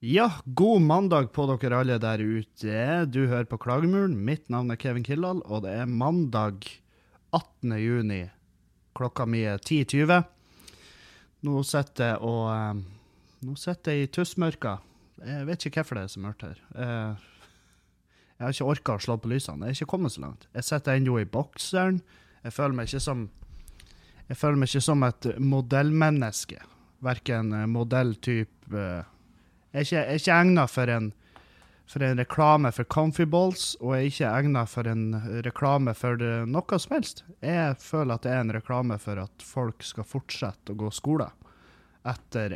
Ja, god mandag på dere alle der ute. Du hører på Klagemuren. Mitt navn er Kevin Kildahl, og det er mandag 18. juni. Klokka mi er 10:20. Nå sitter jeg nå sitter jeg i tussmørka. Jeg vet ikke hvorfor det er så mørkt her. Jeg har ikke orket å slå på lysene. Jeg er ikke kommet så langt. Jeg sitter ennå i bokseren. Jeg føler meg ikke som et modellmenneske. Hverken modelltype. Jeg er ikke egnet for en reklame for Comfy Balls, og jeg er ikke egnet for en reklame for noe som helst. Jeg føler at det er en reklame for at folk skal fortsette å gå skole etter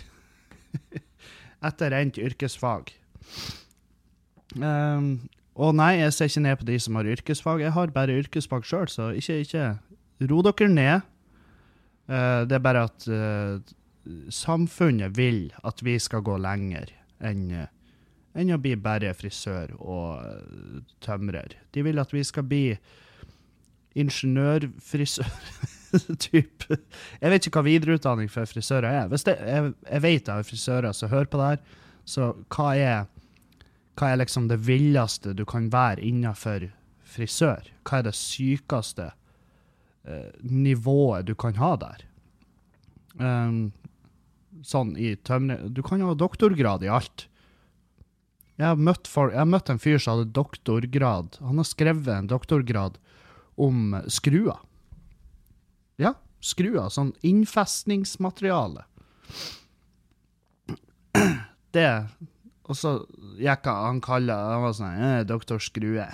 endt yrkesfag. Og nei, jeg ser ikke ned på de som har yrkesfag. Jeg har bare yrkesfag selv, så ikke ro dere ned. Det er bare at samfunnet vil at vi skal gå lenger enn å bli bare frisør og tømrer. De vil at vi skal bli ingeniørfrisør, typ. Jeg vet ikke hva videreutdanning for frisører er. Jeg vet det er frisører som hører på det her, så hva er liksom det villeste du kan være innenfor frisør? Hva er det sykeste nivået du kan ha der? Sånn i tømring. Du kan jo ha doktorgrad i alt. Jeg har møtt en fyr som hadde doktorgrad. Han har skrevet en doktorgrad om skruer. Ja, skruer. Sånn innfestningsmateriale. Det. Og så gikk han var sånn, doktor Skrue.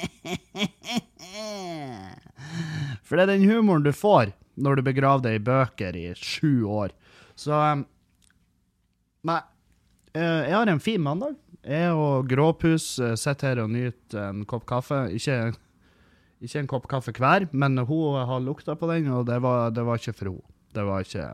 For det er den humoren du får når du begraver deg i bøker i 7 år. Så, nei, jeg har en fin mandag. Jeg og Gråpus sitter her og nyter en kopp kaffe. Ikke en kopp kaffe hver, men hun har lukta på den, og det var ikke for hun. Det var ikke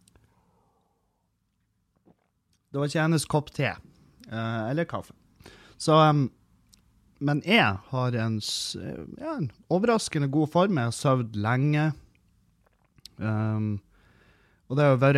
hennes kopp te, eller kaffe. Så, men jeg har en overraskende god form. Jeg har søvd lenge. Og det har vært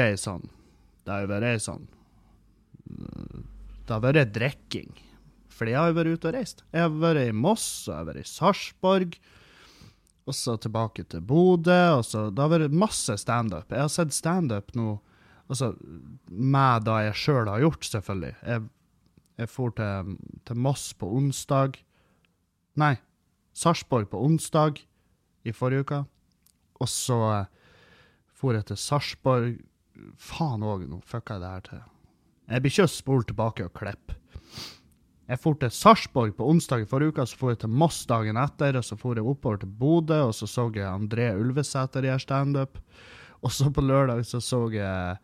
drikking. Fordi jeg har vært ute og reist. Jeg har vært i Moss, og jeg har vært i Sarpsborg, og så tilbake til Bodø, og så det har vært masse stand-up. Jeg har sett stand-up nå, altså med da jeg selv har gjort, selvfølgelig. Jeg for til Moss på onsdag. Nei, Sarpsborg på onsdag i forrige uka. Og så for jeg til Sarpsborg. Faen også, nå fucka jeg det her til. Jeg blir ikke å spole tilbake og klippe. Jeg for til Sarpsborg på onsdag i forrige uka, så for jeg til Moss dagen etter, og så for jeg oppover til Bodø, og så jeg André Ulvesæter gjøre stand-up. Og så på lørdag så jeg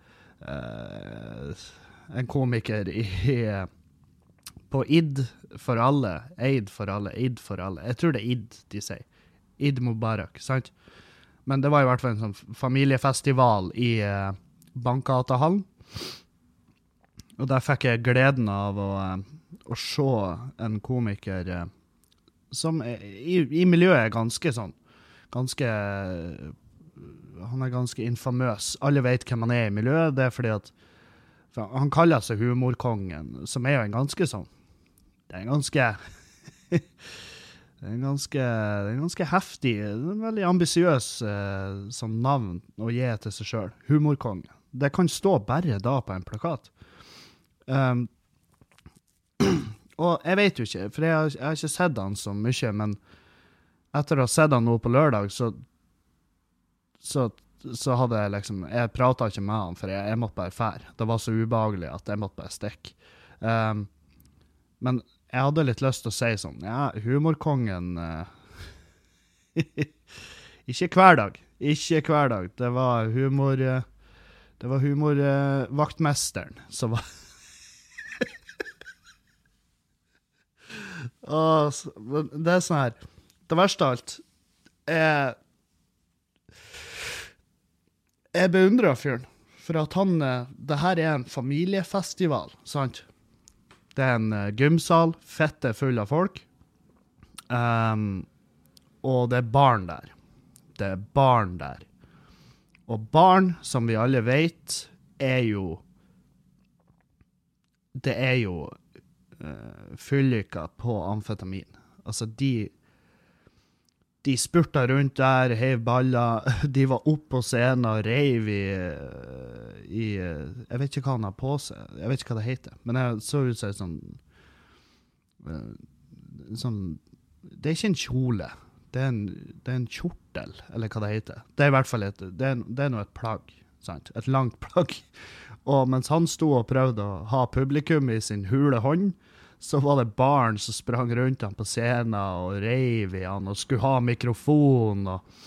en komiker på Id for alle. Eid for alle. Jeg tror det er Id de sier. Id Mubarak, sant? Men det var i hvert fall en sånn familiefestival i Bankgatehallen. Og der fikk jeg gleden av å se en komiker som i miljøet er ganske han er ganske infamøs. Alle vet hvem han er i miljøet. Det er fordi at han kaller seg humorkongen, som er jo en ganske sånn. Det er en ganske heftig, en veldig ambisiøs som navn å gi til seg selv. Humorkongen. Det kan stå bare da på en plakat. Og jeg vet jo ikke, for jeg har ikke sett han så mye, men etter å ha sett han nå på lørdag, så hadde jeg liksom, jeg pratet ikke med han, for jeg måtte bare fære. Det var så ubehagelig at jeg måtte bare stikke. Men jeg hadde litt lyst til å si sånn, ja, humorkongen, ikke hver dag, det var humorvaktmesteren som var, det er sånn her, det verste av alt, jeg beundrer fyren, for at det her er en familiefestival, sant? Det er en gymsal, fette full av folk, og det er barn der. Og barn, som vi alle vet, er jo det jo fyllykker på amfetamin. Altså, de spurta rundt der, heiv baller, de var opp på scenen og reiv jeg vet ikke hva han har på seg, jeg vet ikke hva det heter, men jeg så ut som sånn, det ikke en kjole, det en kjortel, eller hva det heter. Det i hvert fall det noe et plagg, sant? Et langt plagg. Og mens han sto og prøvde å ha publikum i sin hule hånd, så var det barn som sprang rundt han på scenen og reiv i han og skulle ha mikrofon.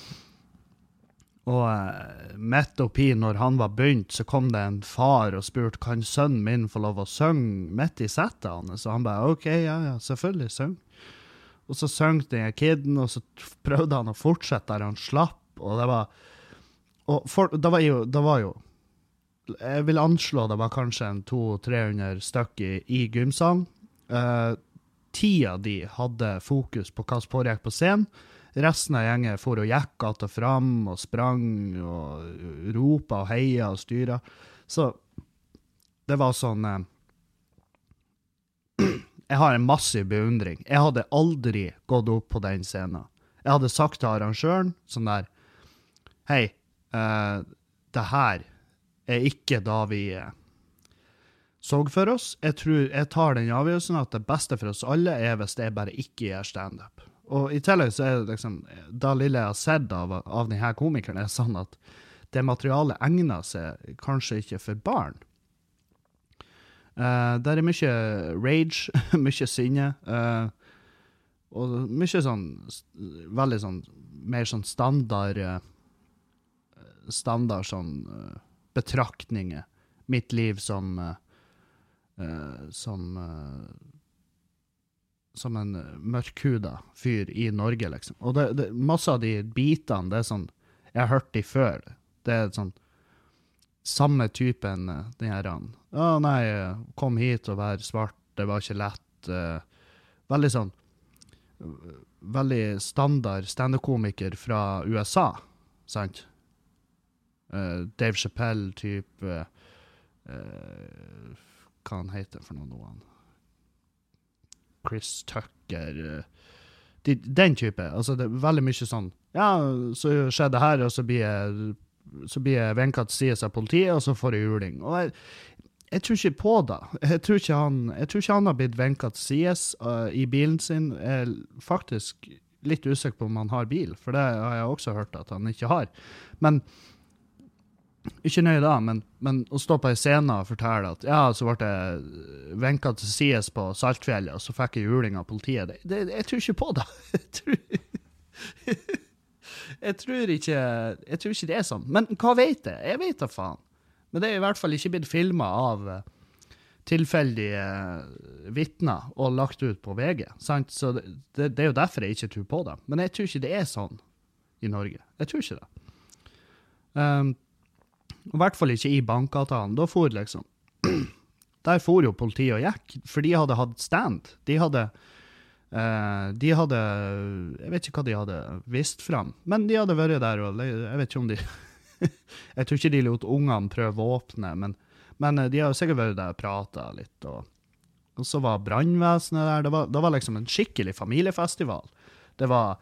Og midt oppi når han var begynt, så kom det en far og spurte, kan sønnen min få lov å synge midt i settet han? Så han bare, ok, ja, selvfølgelig, syng. Og så søng den kidden, og så prøvde han å fortsette der han slapp, og det var, det var jo, jeg vil anslå det var kanskje en 200-300 stykker i gymsalen. 10 av de hadde fokus på hva som foregikk på scenen. Resten av gjengen for å jekke at og fram og sprang og ropa og heia og styra. Så det var sånn jeg har en massiv beundring. Jeg hadde aldri gått opp på den scenen. Jeg hadde sagt til arrangøren sånn der, hei, det her ikke da vi så for oss. Jeg tar den avgjørelsen at det beste for oss alle hvis det bare ikke gjør stand-up. Og i tillegg så det liksom, da lille jeg har sett av denne komikeren sånn at det materialet egner seg kanskje ikke for barn. Der mye rage, mye sinne, og mye sånn, veldig sånn, mer sånn standard sånn betraktninger. Mitt liv som en mørkhuda fyr i Norge, liksom. Og masse av de bitene, det sånn, jeg har hørt de før. Det sånn, samme typen, den her, nei, kom hit og vær svart, det var ikke lett. Veldig sånn, veldig standard stand-up-komiker fra USA, sant? Dave Chappelle, type, hva han heter for noen. Chris Tucker. Den type. Altså, det veldig mye sånn, ja, så skjedde det her, og så blir jeg venket til siden av politiet, og så får jeg juling. Og jeg tror ikke på det. Jeg tror ikke han har blitt venket til siden i bilen sin. Jeg er faktisk litt usikker på om han har bil, for det har jeg også hørt at han ikke har. Men ikke nøye da, men å stå på en scene og fortelle at ja, så ble jeg venket til sides på Saltfjellet, og så fikk jeg juling av politiet. Jeg tror ikke på det. Jeg tror ikke det sånn. Men hva vet jeg? Jeg vet da faen. Men det i hvert fall ikke blitt filmet av tilfeldige vittner og lagt ut på VG. Sant? Så det jo derfor jeg ikke tror på det. Men jeg tror ikke det sånn i Norge. Jeg tror ikke det. I hvert fall ikke i bankavtalen. Da for liksom, der for jo politiet og gikk, for de hadde hatt stand. De hadde, jeg vet ikke hva de hadde vist frem, men de hadde vært der, og jeg vet ikke om de, jeg tror ikke de lot ungene prøve å åpne, men de har sikkert vært der og pratet litt, og så var brandvesenet der. Det var liksom en skikkelig familiefestival. Det var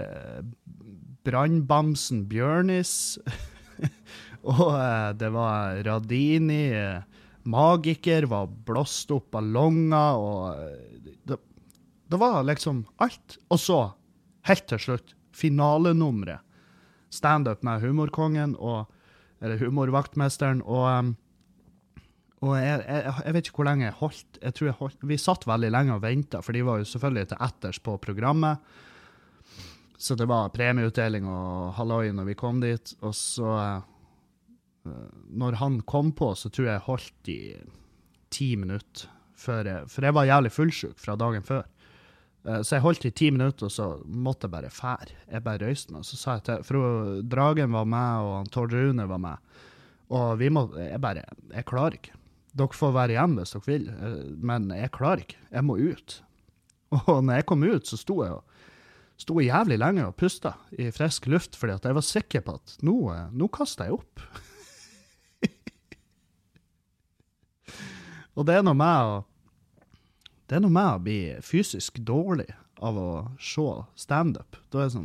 brandbamsen Bjørnis, og det var Radini, magiker, var blåst opp ballonger, og det var liksom alt. Og så, helt til slutt, finalenummeret. Stand-up med humorkongen, eller humorvaktmesteren, og jeg vet ikke hvor lenge jeg holdt. Jeg tror jeg holdt. Vi satt veldig lenge og ventet, for de var jo selvfølgelig til etters på programmet. Så det var premieutdeling og halloi når vi kom dit, og så når han kom på, så tror jeg holdt i 10 minutter for jeg var jævlig fullsjuk fra dagen før. Så jeg holdt i 10 minutter, og så måtte jeg bare fære. Jeg bare røyste meg, så sa jeg til, for Dragen var med, og Tord Rune var med, og jeg klarer ikke. Dere får være igjen hvis dere vil, men jeg klarer ikke. Jeg må ut. Og når jeg kom ut, så sto jeg jævlig lenge og pustet i frisk luft, fordi at jeg var sikker på at nå kastet jeg opp. Og det er noe med å bli fysisk dårlig av å se stand-up. Da er det sånn,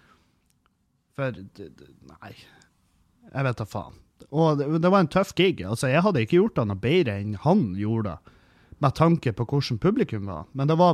nei, jeg vet da faen. Og det var en tøff gig. Altså, jeg hadde ikke gjort noe bedre enn han gjorde det, med tanke på hvordan publikum var. Men det var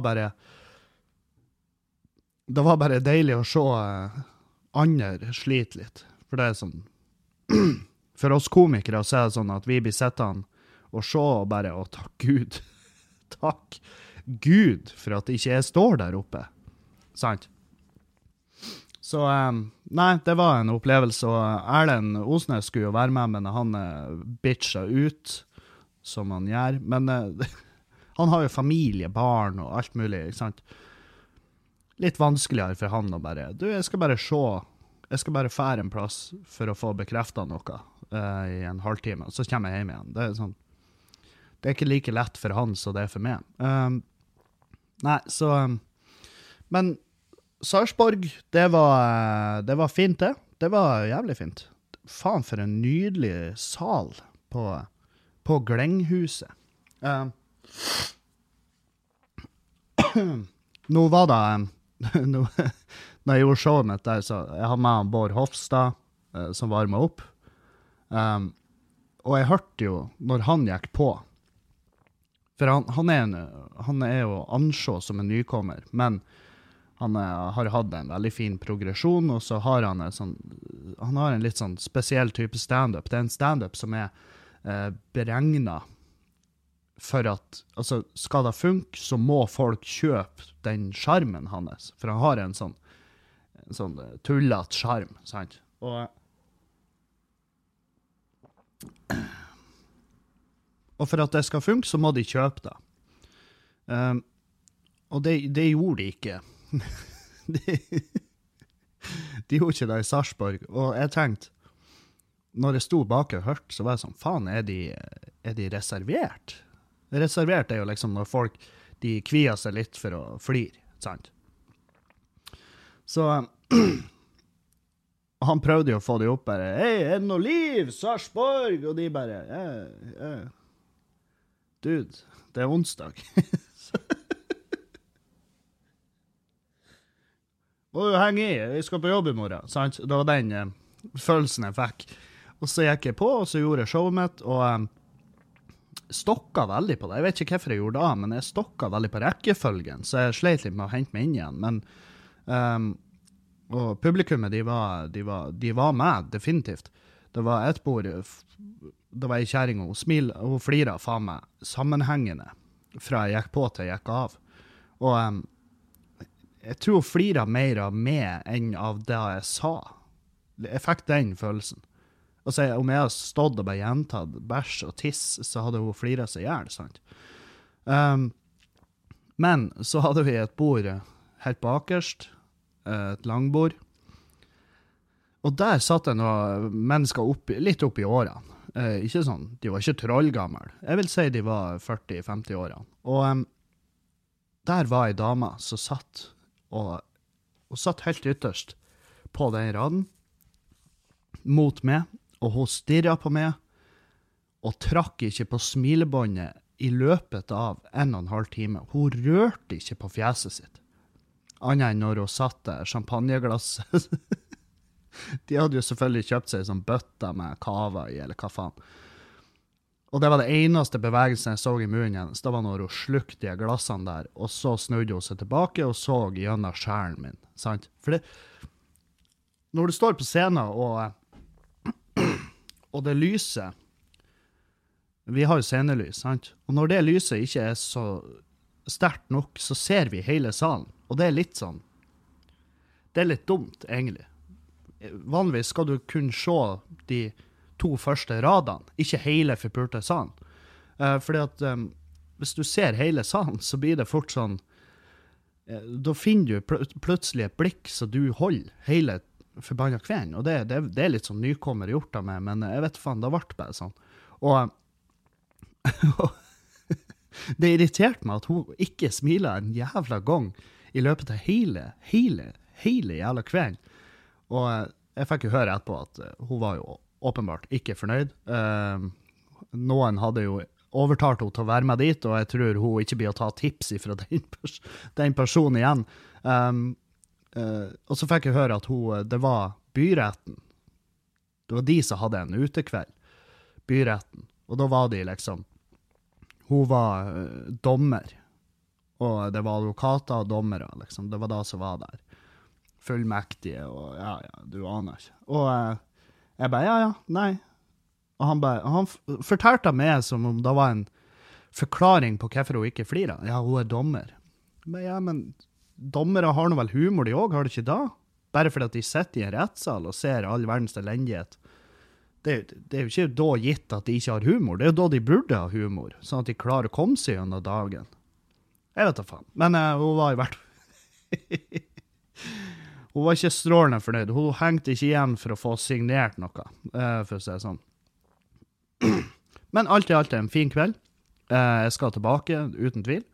bare deilig å se andre slite litt. For det er sånn, for oss komikere så er det sånn at vi blir settende og se og bare, å takk Gud, takk Gud for at ikke jeg står der oppe. Sant? Så, nei, det var en opplevelse, og Erlend Osnes skulle jo være med, men han bitcha ut, som han gjør. Men han har jo familie, barn og alt mulig, ikke sant? Litt vanskeligere for han å bare, jeg skal bare se, jeg skal bare fære en plass for å få bekreftet noe i en halvtime, så kommer jeg hjem igjen. Det er sånn, det er ikke like lett for han som det er for meg. Nei, så, men Sarpsborg, det var fint det. Det var jævlig fint. Faen for en nydelig sal på Glenghuset. Nå var det, når jeg gjorde showet mitt der, så jeg hadde med Bård Hofstad, som varmet opp. Og jeg hørte jo, når han gikk på, for han er jo ansett som en nykommer, men han har hatt en veldig fin progresjon, og så har han en litt sånn spesiell type stand-up. Det er en stand-up som er beregnet for at, altså, skal det funke, så må folk kjøpe den skjermen hans, for han har en sånn tullet skjerm, sant? Og for at det skal funke, så må de kjøpe det. Og det gjorde de ikke. De gjorde ikke det i Sarpsborg. Og jeg tenkte, når jeg sto bak og hørte, så var jeg sånn, faen, er de reservert? Reservert er jo liksom når folk, de kvier seg litt for å flire, sant? Så han prøvde jo å få de opp bare, hei, er det noe liv, Sarpsborg? Og de bare, dude, det er onsdag. Må du henge i, jeg skal på jobb i morgen, sant? Det var den følelsen jeg fikk. Og så gikk jeg på, og så gjorde jeg showet mitt, og stokka veldig på det. Jeg vet ikke hvorfor jeg gjorde det, men jeg stokka veldig på rekkefølgen, så jeg sleit litt med å hente meg inn igjen. Men, og publikummet, de var med, definitivt. Det var et bord, det var en kjæring, hun flira faen meg sammenhengende fra jeg gikk på til jeg gikk av. Og jeg tror hun flira mer av meg enn av det jeg sa. Jeg fikk den følelsen. Altså, om jeg hadde stått og bare gjentatt bæsj og tiss, så hadde hun flira seg ihjel, sant? Men så hadde vi et bord helt bakerst, et langbord, og der satt det noen mennesker litt opp i årene. Ikke sånn, de var ikke trollgammel. Jeg vil si de var 40-50 årene. Og der var en dame som satt, og satt helt ytterst på den raden, mot meg, og hun stirret på meg, og trakk ikke på smilebåndet i løpet av 1,5 time. Hun rørte ikke på fjeset sitt. Annet enn når hun satte champagneglass. De hadde jo selvfølgelig kjøpt seg sånn bøtter med kava i, eller hva faen. Og det var det eneste bevegelsen jeg så i munnen hennes. Det var når hun slukte de glassene der, og så snudde hun seg tilbake og så gjennom skjæren min. Sant? For det, når du står på scenen og det lyset, vi har jo scenelys, sant? Og når det lyset ikke er så sterkt nok, så ser vi hele salen. Og det er litt sånn, det er litt dumt, egentlig. Vanligvis skal du kunne se de 2 første radene, ikke hele forpulte salen. Fordi at hvis du ser hele salen, så blir det fort sånn, da finner du plutselig et blikk så du holder hele forbannet kvelden, og det er litt sånn nykommer gjort av meg, men jeg vet faen, det ble bare sånn. Og det irriterte meg at hun ikke smilet en jævla gang i løpet av hele jævla kvelden. Og jeg fikk jo høre etterpå at hun var jo åpenbart ikke fornøyd. Noen hadde jo overtalte hun til å være med dit, og jeg tror hun ikke blir å ta tips fra den personen igjen. Og så fikk jeg høre at det var byretten. Det var de som hadde en utekveld. Byretten. Og da var de liksom, hun var dommer, og det var advokater og dommere, liksom. Det var da som var der. Fullmektige, og ja, du aner ikke. Og jeg bare, ja, nei. Og han fortalte meg som om det var en forklaring på hvorfor hun ikke flirer. Ja, hun dommer. Men ja, men dommere har nå vel humor de også, har de ikke da? Bare fordi at de sitter i en rettssal og ser all verdens elendighet. Det er jo ikke da gitt at de ikke har humor. Det er jo da de burde ha humor, sånn at de klarer å komme seg gjennom dagen. Jeg vet da faen. Men hun var i hvert Hun var ikke strålende fornøyd. Hun hengte ikke igjen for å få signert noe, for å si det sånn. Men alt i alt er en fin kveld. Jeg skal tilbake, uten tvil.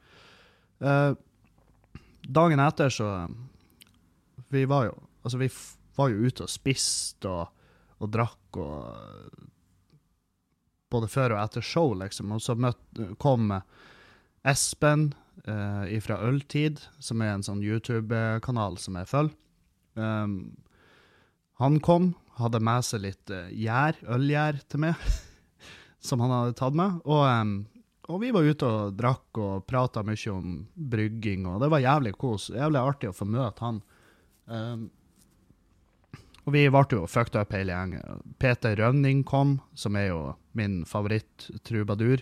Dagen etter så vi var jo ute og spiste og drakk og både før og etter show, liksom. Og så kom Espen fra Øltid, som er en sånn YouTube-kanal som jeg følger. Han kom, hadde med seg litt ølgjær til meg, som han hadde tatt med, og vi var ute og drakk og pratet mye om brygging, og det var jævlig artig å få møte han. Og vi ble jo fucked up hele gjengen. Peter Rønning kom, som er jo min favoritt-trubadur.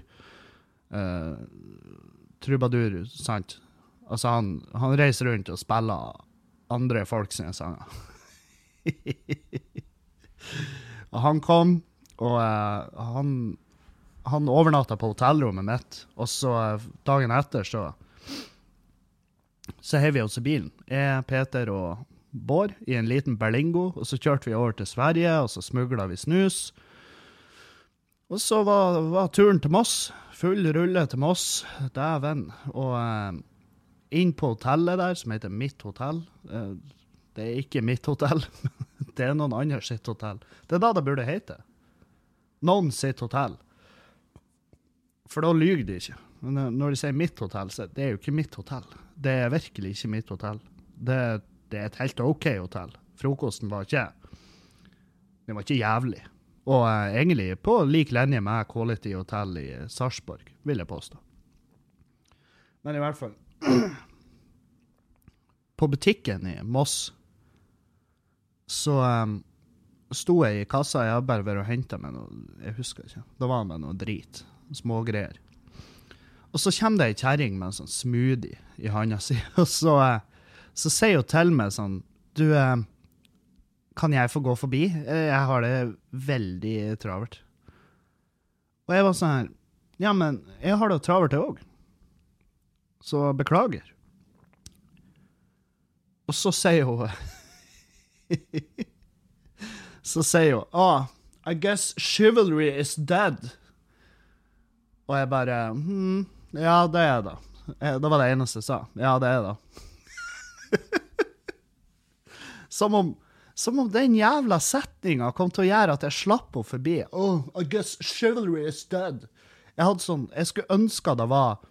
Trubadur, sant? Altså han reiser rundt og spiller andre folk sine sanger. Og han kom, og han overnattet på hotellrommet mitt, og så dagen etter så hev vi oss i bilen. Peter og Bård i en liten Berlingo, og så kjørte vi over til Sverige, og så smuglet vi snus. Og så var turen til Moss, full rulle til Moss, dæven, og inn på hotellet der, som heter Mitt Hotell. Det er ikke mitt hotell, det er noen andre sitt hotell. Det er da det burde hete. Noen sitt hotell. For da lyger de ikke. Når de sier mitt hotell, så det er jo ikke mitt hotell. Det er virkelig ikke mitt hotell. Det er et helt ok hotell. Frokosten var ikke jævlig. Og egentlig på lik linje med Quality Hotel i Sarpsborg, vil jeg påstå. Men i hvert fall, på butikken i Moss, så sto jeg i kassa, jeg bare ved å hente meg noe, jeg husker ikke, det var med noe drit, smågreier. Og så kommer det en kjerring med en sånn smoothie i handa si, og så sier hun til meg sånn, du, kan jeg få gå forbi? Jeg har det veldig travert. Og jeg var sånn her, ja, men jeg har det travert det også. Så beklager. Og så sier hun, I guess chivalry is dead. Og jeg bare, ja, det er det. Det var det eneste jeg sa. Ja, det er det. Som om den jævla setningen kom til å gjøre at jeg slapp henne forbi. I guess chivalry is dead. Jeg skulle ønske det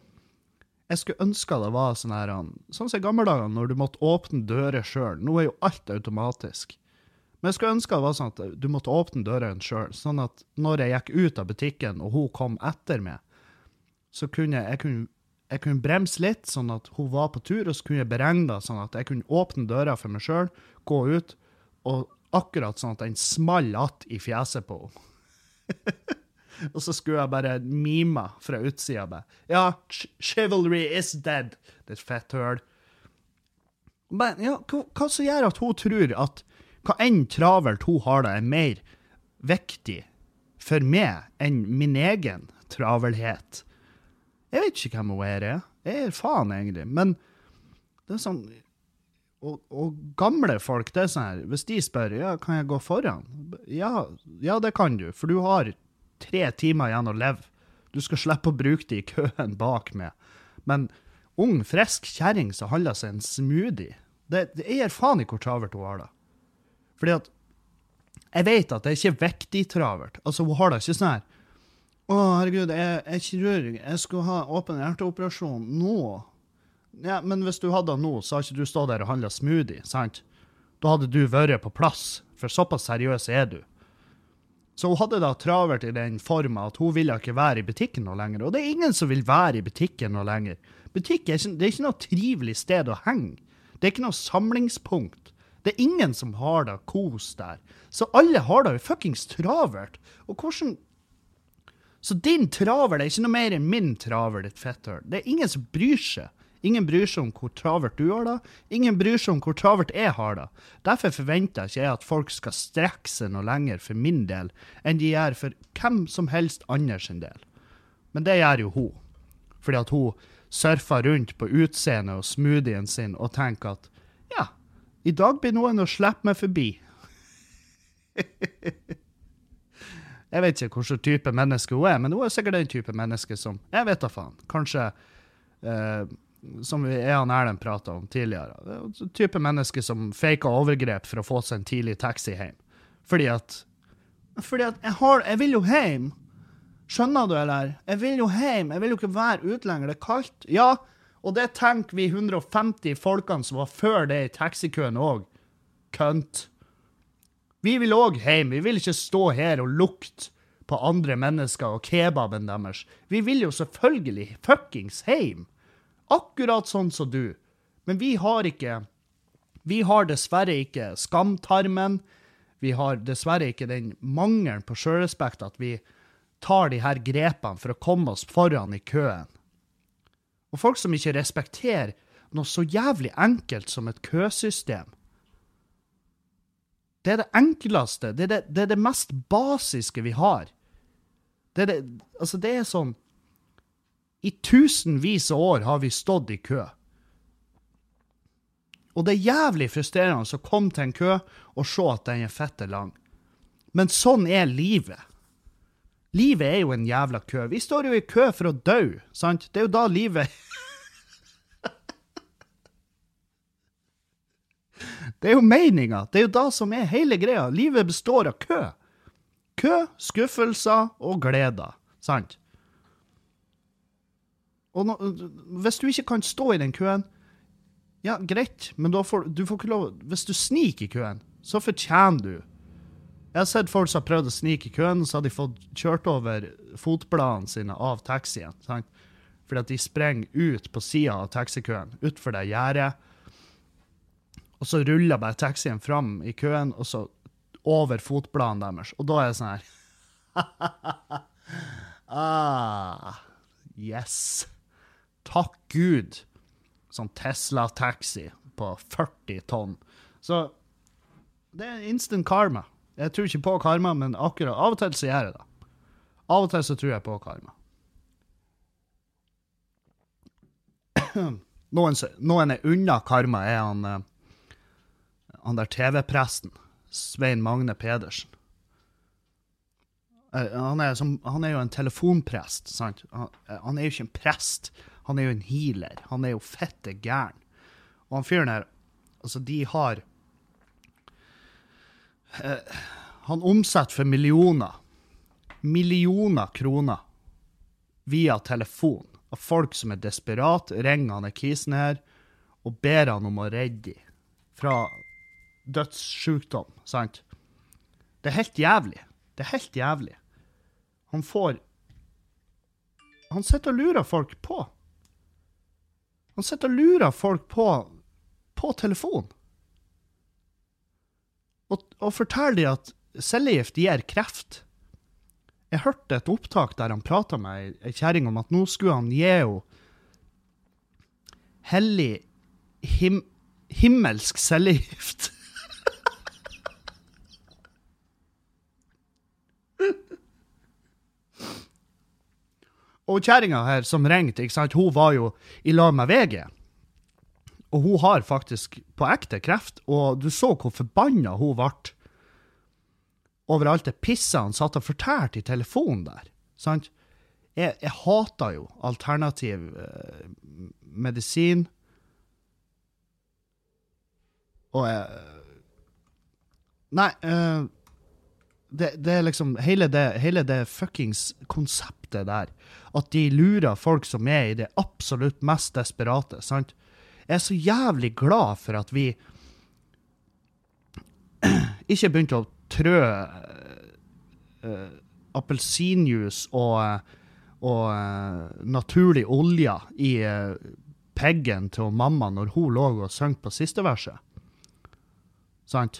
var sånn her, sånn som i gamle dager, når du måtte åpne dører selv. Nå er jo alt automatisk. Men jeg skulle ønske det var sånn at du måtte åpne døren selv, sånn at når jeg gikk ut av butikken, og hun kom etter meg, så kunne jeg kunne bremse litt, sånn at hun var på tur, og så kunne jeg beregne sånn at jeg kunne åpne døra for meg selv, gå ut, og akkurat sånn at den small att i fjeset på henne. Og så skulle jeg bare mime fra utsida bare, ja, chivalry is dead, det fett høl. Men ja, hva som gjør at hun tror at hva enn travelt hun har det er mer viktig for meg enn min egen travelhet? Jeg vet ikke hvem hun er. Jeg er faen egentlig, men det er sånn, og gamle folk, det er sånn her, hvis de spør, ja, kan jeg gå foran? Ja, det kan du, for du har 3 timer igjen å leve. Du skal slippe å bruke det i køen bak meg. Men ung, frisk kjerring som holder seg en smoothie, det er faen ikke hvor travert hun har det. Fordi at jeg vet at det er ikke vektig travert. Altså, hun har det ikke sånn her. Herregud, jeg er kirurg. Jeg skulle ha åpen hjerteoperasjon nå. Ja, men hvis du hadde nå, så har ikke du stått der og handlet smoothie, sant? Da hadde du vært på plass, for såpass seriøs er du. Så hun hadde da travert i den formen at hun ville ikke være i butikken noe lenger, og det er ingen som vil være i butikken noe lenger. Butikk er ikke, det er ikke noe trivelig sted å henge. Det er ikke noe samlingspunkt. Det er ingen som har det kos der. Så alle har det jo fuckings travert. Og hvordan... Så din traver, det er ikke noe mer enn min traver, ditt fetthør. Det er ingen som bryr seg. Ingen bryr seg om hvor travert du har det. Ingen bryr seg om hvor travert jeg har det. Derfor forventer ikke jeg at folk skal strekke seg noe lenger for min del, enn de gjør for hvem som helst andre sin del. Men det gjør jo hun. Fordi at hun surfer rundt på utseendet og smoothien sin og tenker at, ja, i dag blir noen å slippe meg forbi. Jeg vet ikke hvilken type menneske hun er, men hun er sikkert den type menneske som, jeg vet da faen, kanskje, som han Erlend pratet om tidligere, type menneske som faker overgrep for å få seg en tidlig taxi hjem. Fordi at jeg vil jo hjem. Skjønner du, eller? Jeg vil jo hjem, jeg vil jo ikke være ute lenger, det er kaldt. Ja, og det tenker vi 150 folkene som var før det i taxikøen også. Kønt. Vi vil også hjem, vi vil ikke stå her og lukte på andre mennesker og kebaben deres. Vi vil jo selvfølgelig fuckings hjem. Akkurat sånn som du. Men vi har dessverre ikke skamtarmen. Vi har dessverre ikke den mangelen på selvrespekt at vi tar de her grepene for å komme oss foran i køen. Og folk som ikke respekterer noe så jævlig enkelt som et køsystem. Det er det enkleste, det er det mest basiske vi har. Det er sånn, i tusenvis av år har vi stått i kø. Og det er jævlig frustrerende å komme til en kø og se at den er fette lang. Men sånn er livet. Livet er jo en jævla kø. Vi står jo i kø for å dø, sant? Det er jo da livet... Det er jo meningen. Det er jo da som er hele greia. Livet består av kø. Kø, skuffelser og gleder. Sant? Og hvis du ikke kan stå i den køen, ja, greit, men du får ikke lov. Hvis du sniker i køen, så fortjener du. Jeg har sett folk som har prøvd å snike i køen, så har de fått kjørt over fotbladene sine av taxien. Sant? Fordi at de sprenger ut på siden av taxikøen, utfor det gjerdet. Og så ruller bare taxien fram i køen, og så over fotbladen deres. Og da er det sånn her. Yes. Takk Gud. Sånn Tesla-taxi på 40 tonn. Så det er instant karma. Jeg tror ikke på karma, men akkurat av og til så gjør jeg det. Av og til så tror jeg på karma. Noen er unna karma, er han der TV-presten, Svein Magne Pedersen. Han er jo en telefonprest, sant? Han er jo ikke en prest, han er jo en healer, han er jo fette gæren. Og han fyren her, altså de har, han omsetter for millioner kroner via telefon av folk som er desperat, ringer han kisen her og ber han om å redde dem fra dødssjukdom, sant? Det er helt jævlig. Det er helt jævlig. Han sitter og lurer folk på. Han sitter og lurer folk på telefon. Og forteller de at cellegift gir kreft. Jeg hørte et opptak der han pratet med en kjæring om at nå skulle han gi jo hellig himmelsk cellegift. Og kjæringa her som ringte, ikke sant, hun var jo i lag med VG. Og hun har faktisk på ekte kreft, og du så hvor forbannet hun ble over alt det pisset han satt og fortalte i telefonen der. Sant? Jeg hater jo alternativ medisin. Og det liksom hele det fuckings konseptet der, at de lurer folk som er i det absolutt mest desperate, sant? Jeg så jævlig glad for at vi ikke begynte å trø appelsinjuice og naturlig olje i peggen til mamma når hun lå og søng på siste verset. Sant?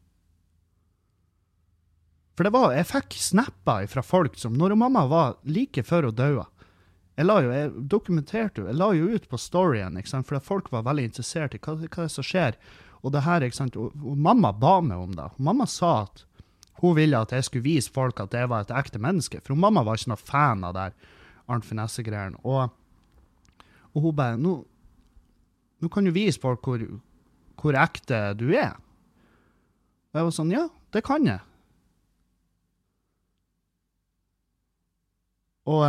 For jeg fikk snapper fra folk som, når mamma var like før hun døde, jeg dokumenterte, jeg la jo ut på storyen, ikke sant? For folk var veldig interessert i hva det som skjer. Og det her, ikke sant? Og mamma ba meg om det. Mamma sa at hun ville at jeg skulle vise folk at jeg var et ekte menneske, for mamma var ikke noe fan av der Arnt Finesse-greiene. Og hun bare, nå kan du vise folk hvor ekte du er. Og jeg var sånn, ja, det kan jeg. Og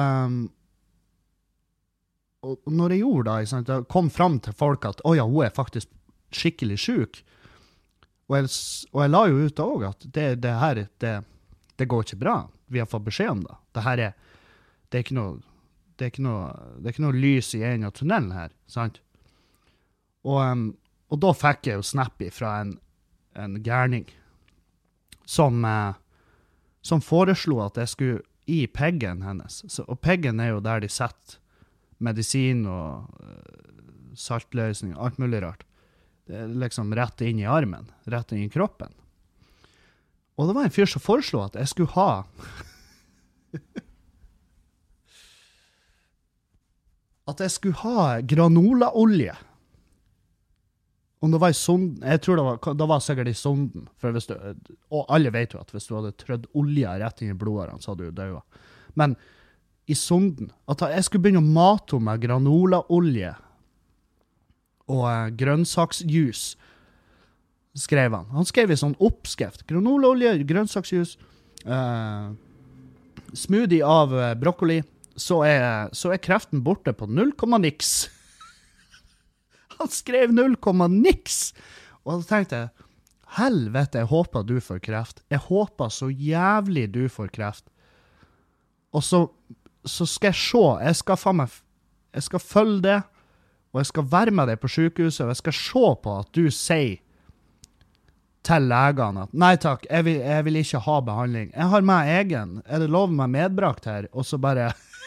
når jeg gjorde det, sant, jeg kom frem til folk at, ja, hun er faktisk skikkelig syk. Og jeg la jo ut også at det her, det går ikke bra. Vi har fått beskjed om det. Det er ikke noe lys i en av tunnelen her, sant? Og da fikk jeg jo snap fra en gærning som foreslo at jeg skulle i peggen hennes. Og peggen er jo der de setter medisin og saltløsning, alt mulig rart. Det er liksom rett inn i armen, rett inn i kroppen. Og det var en fyr som foreslo at jeg skulle ha at jeg skulle ha granolaolje. Om det var i sonden, jeg tror det var sikkert i sonden, for og alle vet jo at hvis du hadde trødd olje rett inn i blodårene, så hadde du dødd. Men i sonden, at jeg skulle begynne å mate med granolaolje og grønnsaksjus, skrev han. Han skrev i sånn oppskrift. Granolaolje, grønnsaksjus, smoothie av brokkoli, så er kreften borte på 0, niks. Han skrev 0, niks. Og da tenkte jeg, helvete, jeg håper du får kreft. Jeg håper så jævlig du får kreft. Og så skal jeg se, jeg skal følge det, og jeg skal være med deg på sykehuset, og jeg skal se på at du sier til legene at nei takk, jeg vil ikke ha behandling. Jeg har med egen, er det lov med medbrakt her? Og så bare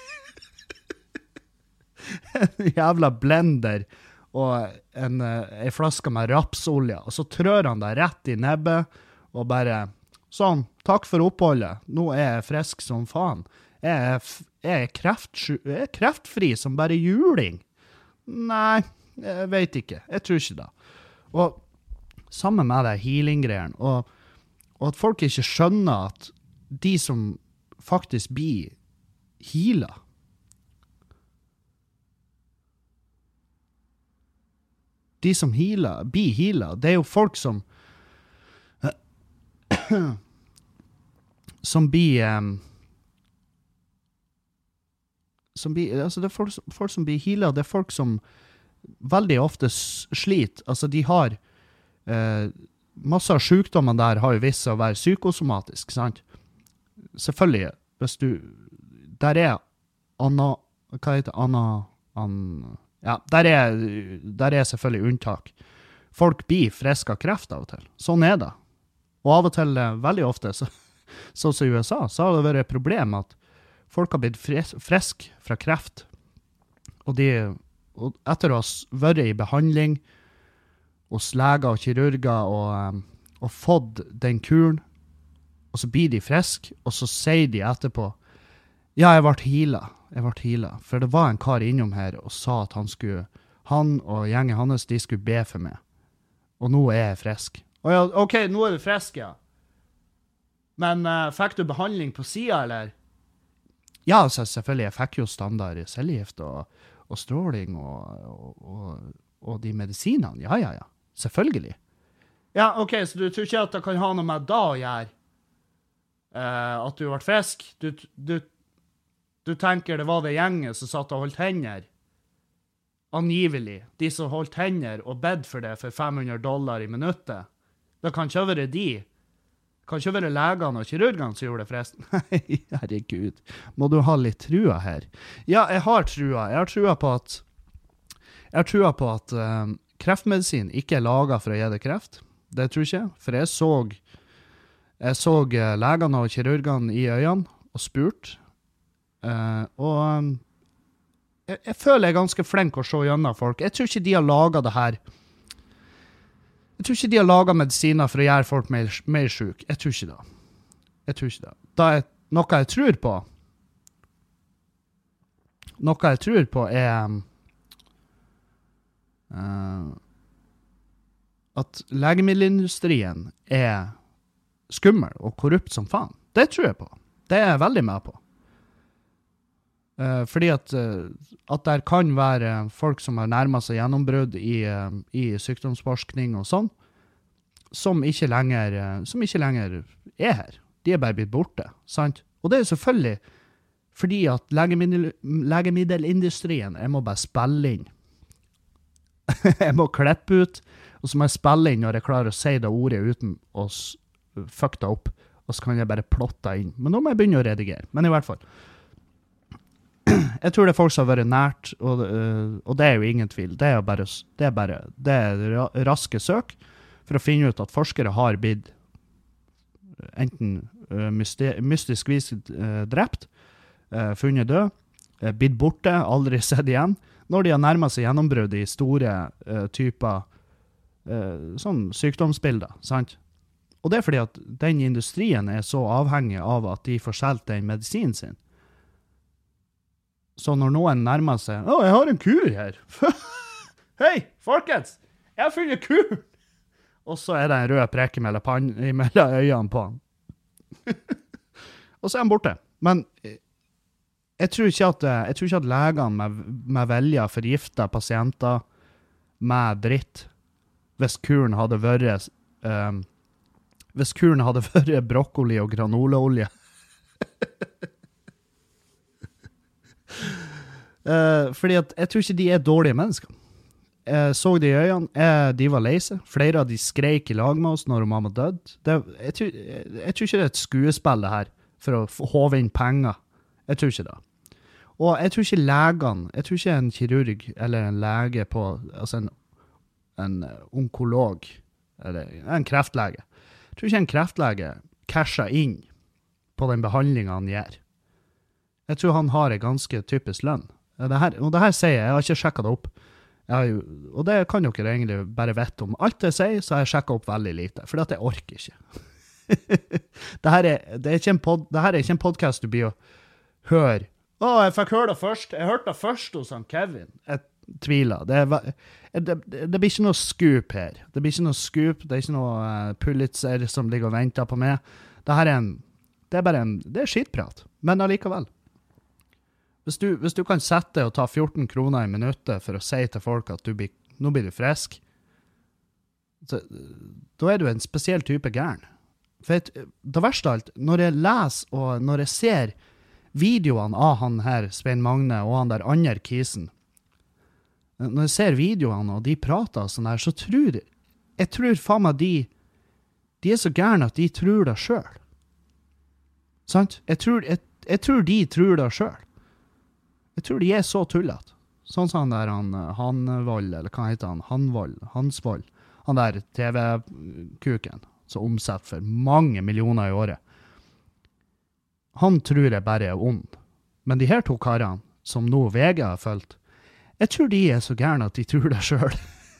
en jævla blender og en flaske med rapsolje, og så trør han deg rett i nebbet, og bare, sånn, takk for oppholdet, nå er jeg frisk som faen. Jeg er kreftfri som bare juling. Nei, jeg vet ikke. Jeg tror ikke det. Og sammen med det healing-greiene, og at folk ikke skjønner at de som faktisk blir healet, blir healet, det er jo folk som blir altså det er folk som blir healet, det er folk som veldig ofte sliter, altså de har masse av sykdommen der har jo vist seg å være psykosomatisk, sant? Selvfølgelig, hvis du, der er der er selvfølgelig unntak. Folk blir friske av kreft av og til, sånn er det. Og av og til, veldig ofte, sånn som i USA, så har det vært et problem at folk har blitt friske fra kreft, og etter å ha vært i behandling hos leger og kirurger og fått den kuren, og så blir de friske, og så sier de etterpå, ja, jeg ble healet, for det var en kar innom her og sa at han og gjengen hans, de skulle be for meg, og nå er jeg frisk. Ja, ok, nå er du frisk, ja. Men fikk du behandling på siden, eller? Ja, altså, selvfølgelig, jeg fikk jo standard cellegift og stråling og de medisinene. Ja. Selvfølgelig. Ja, ok, så du tror ikke at det kan ha noe med da å gjøre? At du ble frisk? Du tenker det var det gjengen som satt og holdt hender? Angivelig. De som holdt hender og bed for det for $500 i minuttet. Det kan ikke være de. Kan ikke være legene og kirurgene som gjorde det forresten. Nei, herregud. Må du ha litt trua her? Ja, jeg har trua. Jeg har trua på at kreftmedisin ikke er laget for å gi deg kreft. Det tror ikke jeg. For jeg så legene og kirurgene i øynene og spurt. Jeg føler jeg er ganske flink å se gjennom folk. Jeg tror ikke de har laget det her. Jeg tror ikke de har laget medisiner for å gjøre folk mer syk. Jeg tror ikke det. Da er noe jeg tror på. Noe jeg tror på er at legemiddelindustrien er skummel og korrupt som faen. Det tror jeg på. Det er jeg veldig med på. Fordi at der kan være folk som har nærmet seg gjennombrudd i sykdomsforskning og sånn, som ikke lenger er her. De er bare blitt borte, sant? Og det er selvfølgelig fordi at legemiddelindustrien, jeg må bare spille inn. Jeg må klippe ut, og så må jeg spille inn når jeg klarer å si det ordet uten å fuck det opp, og så kan jeg bare plotte inn. Men nå må jeg begynne å redigere. Men i hvert fall. Jeg tror det er folk som har vært nært, og det er jo ingen tvil. Det er raske søk for å finne ut at forskere har blitt enten mystisk vis drept, funnet død, blitt borte, aldri sett igjen, når de har nærmet seg gjennombrudd i store typer sånn sykdomsbilder, sant? Og det er fordi at den industrien er så avhengig av at de får solgt den medisinen sin. Så når noen nærmer seg, jeg har en kur her. Hei, folkens, jeg har funnet kur. Og så er det en rød prekk mellom øynene på han. Og så er han borte. Men jeg tror ikke at legene med vilje forgifter pasienter med dritt, hvis kuren hadde vært brokkoli og granolaolje. Fordi at jeg tror ikke de er dårlige mennesker. Jeg så de i øynene, de var leise. Flere av de skreik i lag med oss når mamma døde. Jeg tror ikke det er et skuespill det her, for å håve inn penger. Jeg tror ikke det. Og jeg tror ikke legene, jeg tror ikke en kirurg eller en lege på, altså en onkolog, eller en kreftlege. Jeg tror ikke en kreftlege casher inn på den behandlingen han gjør. Jeg tror han har en ganske typisk lønn. Og det her sier jeg har ikke sjekket det opp. Og det kan dere egentlig bare vite om. Alt jeg sier, så har jeg sjekket opp veldig lite, for jeg orker ikke. Det her er ikke en podcast du blir å høre. Jeg fikk høre det først. Jeg hørte det først hos han Kevin. Jeg tviler. Det blir ikke noe scoop her. Det blir ikke noe scoop. Det er ikke noe Pulitzer som ligger og venter på meg. Det er skitprat. Men allikevel. Hvis du kan sette og ta 14 kroner i minuttet for å si til folk at nå blir du frisk, da er du en spesiell type gæren. For det verste av alt, når jeg leser og når jeg ser videoene av han her, Svein Magne, og han der andre kisen, når jeg ser videoene og de prater sånn her, så tror jeg faen meg de er så gærne at de tror det selv. Sant? Jeg tror de tror det selv. Jeg tror de er så tullet. Sånn som han der Hanvold, eller hva heter han? Hansvold. Han der TV-kuken, som omsetter for mange millioner i året. Han tror jeg bare er ond. Men de her to karene, som nå VG har følt, jeg tror de er så gærne at de tror det selv.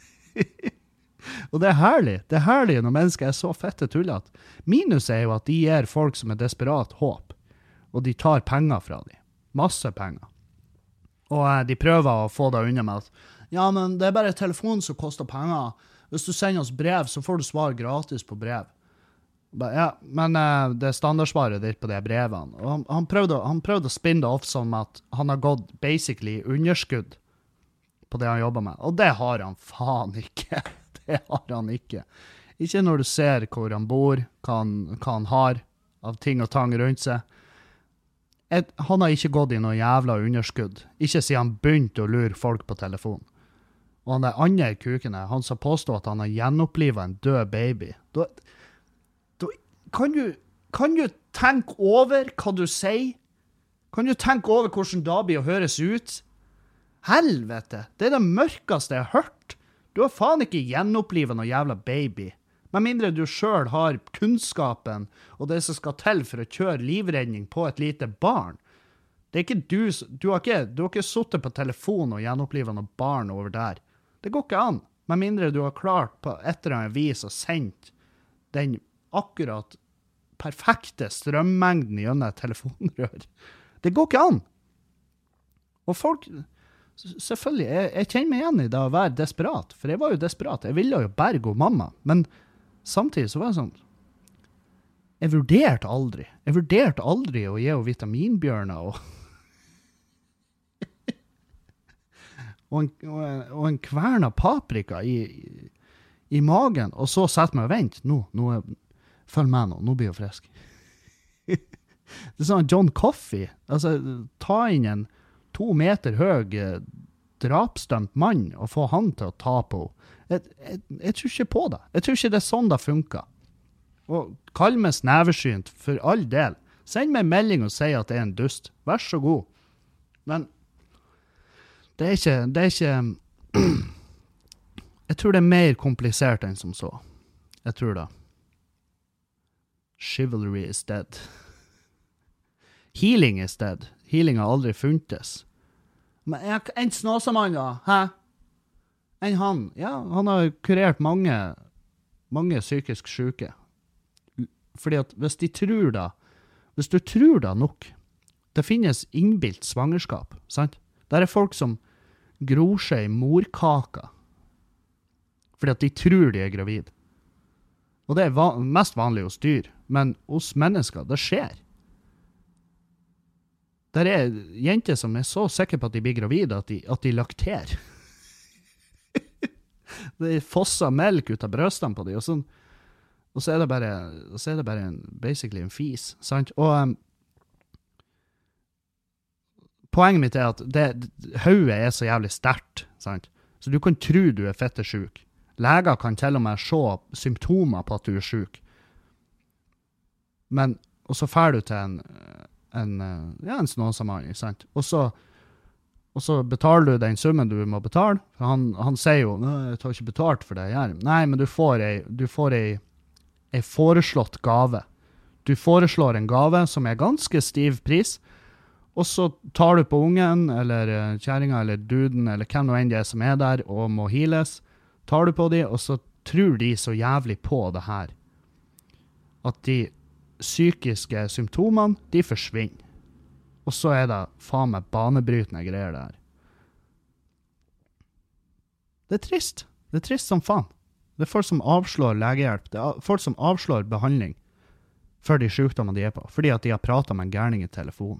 Og det er herlig. Det er herlig når mennesker er så fette tullet. Minus er jo at de gir folk som er desperat håp, og de tar penger fra dem. Masse penger. Og de prøver å få det unna med at ja, men det er bare telefonen som koster penger. Hvis du sender oss brev, så får du svar gratis på brev. Ja, men det er standardsvaret ditt på de brevene. Og han prøvde å spinne det off som at han har gått basically underskudd på det han jobber med. Og det har han faen ikke. Det har han ikke. Ikke når du ser hvor han bor, hva han har av ting og tang rundt seg. Han har ikke gått i noe jævla underskudd. Ikke siden han begynte å lure folk på telefon. Og han der andre kukene, han som påstår at han har gjenopplivet en død baby. kan du tenke over hva du sier? Kan du tenke over hvordan det blir å høres ut? Helvete, det det mørkeste jeg har hørt. Du har faen ikke gjenopplivet noen jævla baby. Med mindre du selv har kunnskapen og det som skal til for å kjøre livredning på et lite barn. Det er ikke du har ikke suttet på telefon og gjenopplivet noen barn over der. Det går ikke an. Med mindre du har klart på et eller annet vis å sendt den akkurat perfekte strømmengden gjennom et telefonrør. Det går ikke an. Og folk, selvfølgelig, jeg kjenner meg igjen i det å være desperat, for jeg var jo desperat. Jeg ville jo berge og mamma, men samtidig så var det sånn, jeg vurderte aldri å gi henne vitaminbjørner og en kverna paprika i magen, og så sette meg og vente. Følg med nå blir jeg frisk. Det er sånn John Coffey, altså ta inn en 2 meter høy drapsdømt mann og få han til å ta på. Jeg tror ikke på det. Jeg tror ikke det er sånn det funker. Og kall meg sneversynt for all del. Send meg en melding og si at det er en dust. Vær så god. Men det er ikke jeg tror det er mer komplisert enn som så. Jeg tror det. Chivalry is dead. Healing is dead. Healing har aldri funtes. Men en snåsamann da, hæ? En han, ja, han har kurert mange psykisk syke. Fordi at hvis du tror da nok, det finnes innbilt svangerskap, sant? Der er folk som gror seg i morkaka, fordi at de tror de er gravid. Og det er mest vanlig hos dyr, men hos mennesker, det skjer. Der er jenter som er så sikre på at de blir gravide at de lakterer. Det fosser melk ut av brøstene på dem, og så er det bare basically en fis, sant? Og poenget mitt er at hodet er så jævlig sterkt, sant? Så du kan tro du er fettesjuk. Leger kan til og med se symptomer på at du er sjuk. Men, og så fer du til en snåsamann, sant? Og så betaler du den summen du må betale. For han sier jo, jeg tar ikke betalt for det jeg gjør. Nei, men du får ei foreslått gave. Du foreslår en gave som er ganske stiv pris, og så tar du på ungen, eller kjæringa, eller duden, eller hvem og enn det er som er der, og må heales. Tar du på de, og så tror de så jævlig på det her. At de psykiske symptomene, de forsvinner. Og så er det faen meg banebrytende greier der. Det er trist. Det er trist som faen. Det er folk som avslår legehjelp. Det er folk som avslår behandling for de sykdommene de er på, fordi at de har pratet med en gærning i telefonen.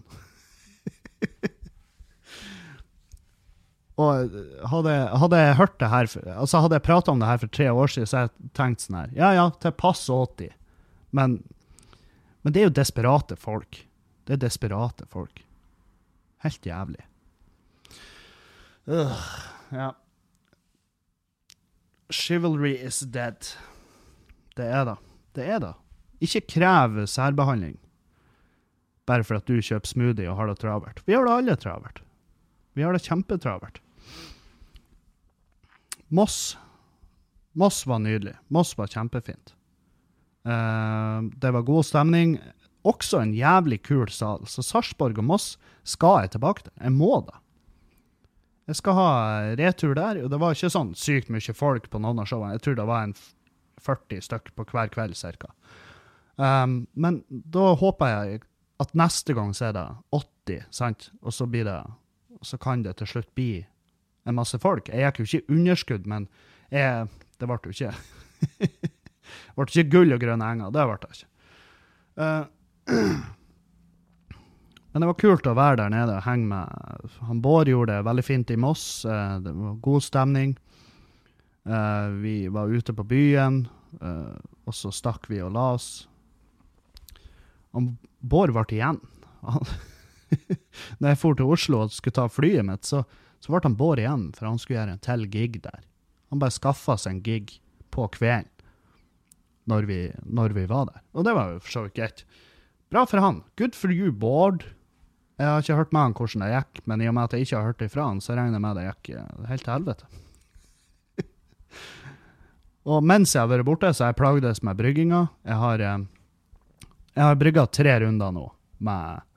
Og hadde jeg hørt det her, altså hadde jeg pratet om det her for 3 år siden, så hadde jeg tenkt sånn her, ja, til pass 80. Men det er jo desperate folk. Det er desperate folk. Helt jævlig. Ja. Chivalry is dead. Det er det. Det er det. Ikke krev særbehandling bare for at du kjøper smoothie og har det travert. Vi har det alle travert. Vi har det kjempetravert. Moss var nydelig. Moss var kjempefint. Det var god stemning. Også en jævlig kul sal. Så Sarpsborg og Moss skal jeg tilbake til. Jeg må da. Jeg skal ha retur der, og det var ikke sånn sykt mye folk på noen av showene. Jeg tror det var en 40 stykk på hver kveld, cirka. Men da håper jeg at neste gang så er det 80, sant? Og så kan det til slutt bli en masse folk. Jeg gikk jo ikke i underskudd, men det ble jo ikke. Det ble ikke gull og grønne enger, det ble det ikke. Men det var kult å være der nede og henge med. Han Bård gjorde det veldig fint i Moss. Det var god stemning. Vi var ute på byen, og så stakk vi og la oss. Og Bård ble igjen. Når jeg for til Oslo og skulle ta flyet mitt, så ble han Bård igjen, for han skulle gjøre en til gig der. Han bare skaffet seg en gig på kvelden. når vi var der. Og det var jo for så vidt greit. Bra for han. Good for you, Bård. Jeg har ikke hørt med han hvordan det gikk, men i og med at jeg ikke har hørt det fra han, så regner jeg med det gikk helt til helvete. Og mens jeg har vært borte, så har jeg plagdes med brygginga. Jeg har brygget 3 runder nå med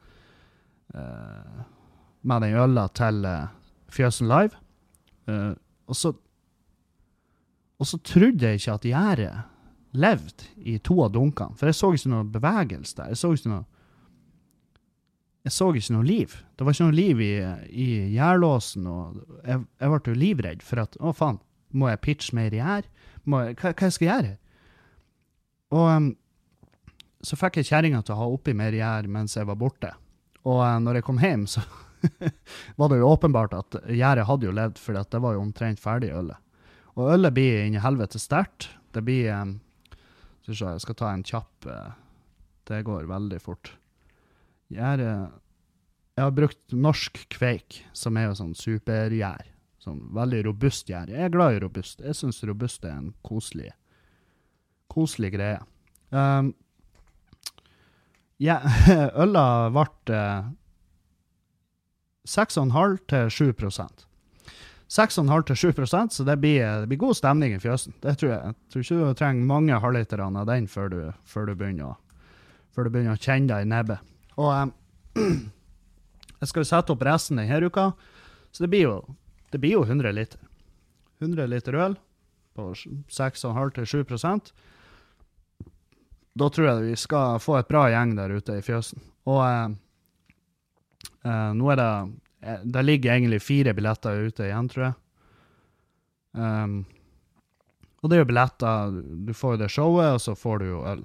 den øla til Fjøsen Live. Og så trodde jeg ikke at gjæret levde i 2 av dunkene, for jeg så ikke noe bevegelse der. Jeg så ikke noe liv. Det var ikke noe liv i gjærlåsen, og jeg ble jo livredd for at, faen, må jeg pitche mer gjær? Hva skal jeg gjøre her? Og så fikk jeg kjæringen til å ha oppi mer gjær mens jeg var borte. Og når jeg kom hjem, så var det jo åpenbart at gjæret hadde jo levd, for det var jo omtrent ferdig ølet. Og ølet blir inn i helvete sterkt. Det blir, jeg skal ta en kjapp, det går veldig fort. Jeg har brukt norsk kveik, som er jo sånn supergjær. Sånn veldig robust gjær. Jeg er glad i robust. Jeg synes robust er en koselig greie. Øla ble 6,5 til 7%. 6,5 til 7%, så det blir god stemning i fjøsen. Det tror jeg. Jeg tror ikke du trenger mange halvliterne av den før du begynner å kjenne deg i nebbet. Og jeg skal sette opp resten denne uka, så det blir jo 100 liter. 100 liter øl på 6,5 til 7%. Da tror jeg vi skal få et bra gjeng der ute i fjøsen. Og nå det ligger egentlig 4 billetter ute igjen, tror jeg. Og det er jo billetter, du får jo det showet, og så får du jo øl.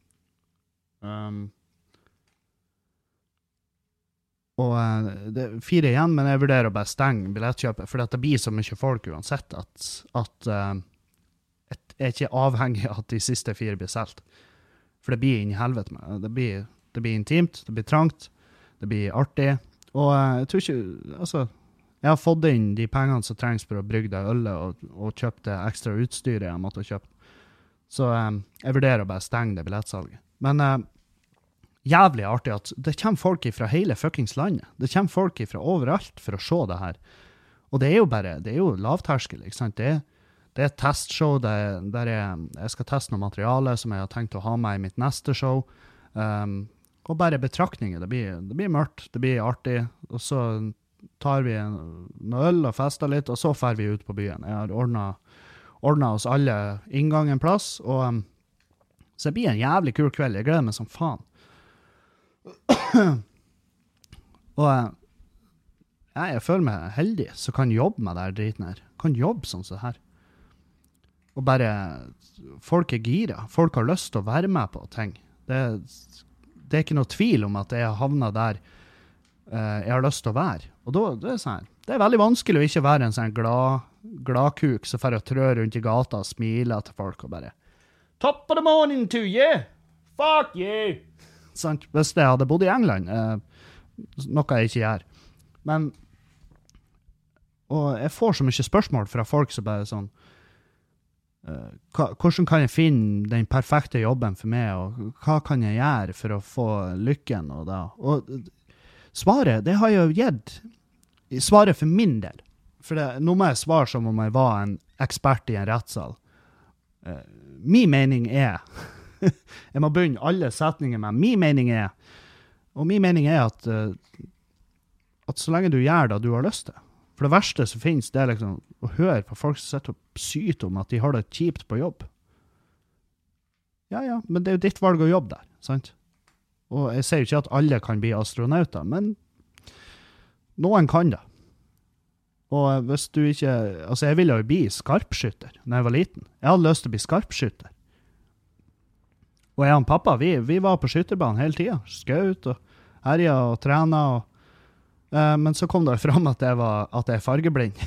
Og det er 4 igjen, men jeg vurderer å bare stenge billettkjøpet, for det blir så mye folk uansett at jeg er ikke avhengig av at de siste 4 blir solgt. For det blir inn i helvete med. Det blir intimt, det blir trangt, det blir artig. Og jeg tror ikke, jeg har fått inn de pengene som trengs for å brygge det ølet og kjøpt det ekstra utstyret jeg måtte kjøpe. Så jeg vurderer å bare stenge det billettsalget. Men jævlig artig at det kommer folk fra hele fuckings landet. Det kommer folk fra overalt for å se det her. Og det er jo lavterskel, ikke sant? Det er et testshow der jeg skal teste noe materiale som jeg har tenkt å ha med i mitt neste show. Og bare betraktninger. Det blir mørkt, det blir artig, og så tar vi noe øl og fester litt, og så fer vi ut på byen. Jeg har ordnet oss alle inngang en plass, og så det blir en jævlig kul kveld. Jeg gleder meg som faen. Og jeg føler meg heldig, så kan jobbe med det driten her. Kan jobbe sånn så her. Og bare, folk er gira. Folk har lyst til å være med på ting. Det er ikke noe tvil om at jeg har havnet der jeg har lyst til å være. Og da, det er veldig vanskelig å ikke være en sånn gladkuk som får å trø rundt i gata og smile til folk og bare Top of the morning to you! Fuck you! Sant? Hvis jeg hadde bodd i England, noe jeg ikke gjør. Men, og jeg får så mye spørsmål fra folk som bare sånn hvordan kan jeg finne den perfekte jobben for meg, og hva kan jeg gjøre for å få lykken og da. Og svaret, det har jeg jo gitt. Svaret for min del. For nå må jeg svare som om jeg var en ekspert i en rettssal. Min mening er, jeg må begynne alle setninger med, min mening er at så lenge du gjør det du har lyst til. For det verste som finnes, det er liksom å høre på folk som sitter og syter om at de har det kjipt på jobb. Ja, men det er jo ditt valg å jobbe der, sant? Og jeg sier jo ikke at alle kan bli astronauter, men noen kan det. Og hvis du ikke, jeg ville jo bli skarpskytter når jeg var liten. Jeg hadde lyst til å bli skarpskytter. Og jeg og pappa, vi var på skytterbanen hele tiden. Skjøt og herja og trena og men så kom det fram at jeg er fargeblind.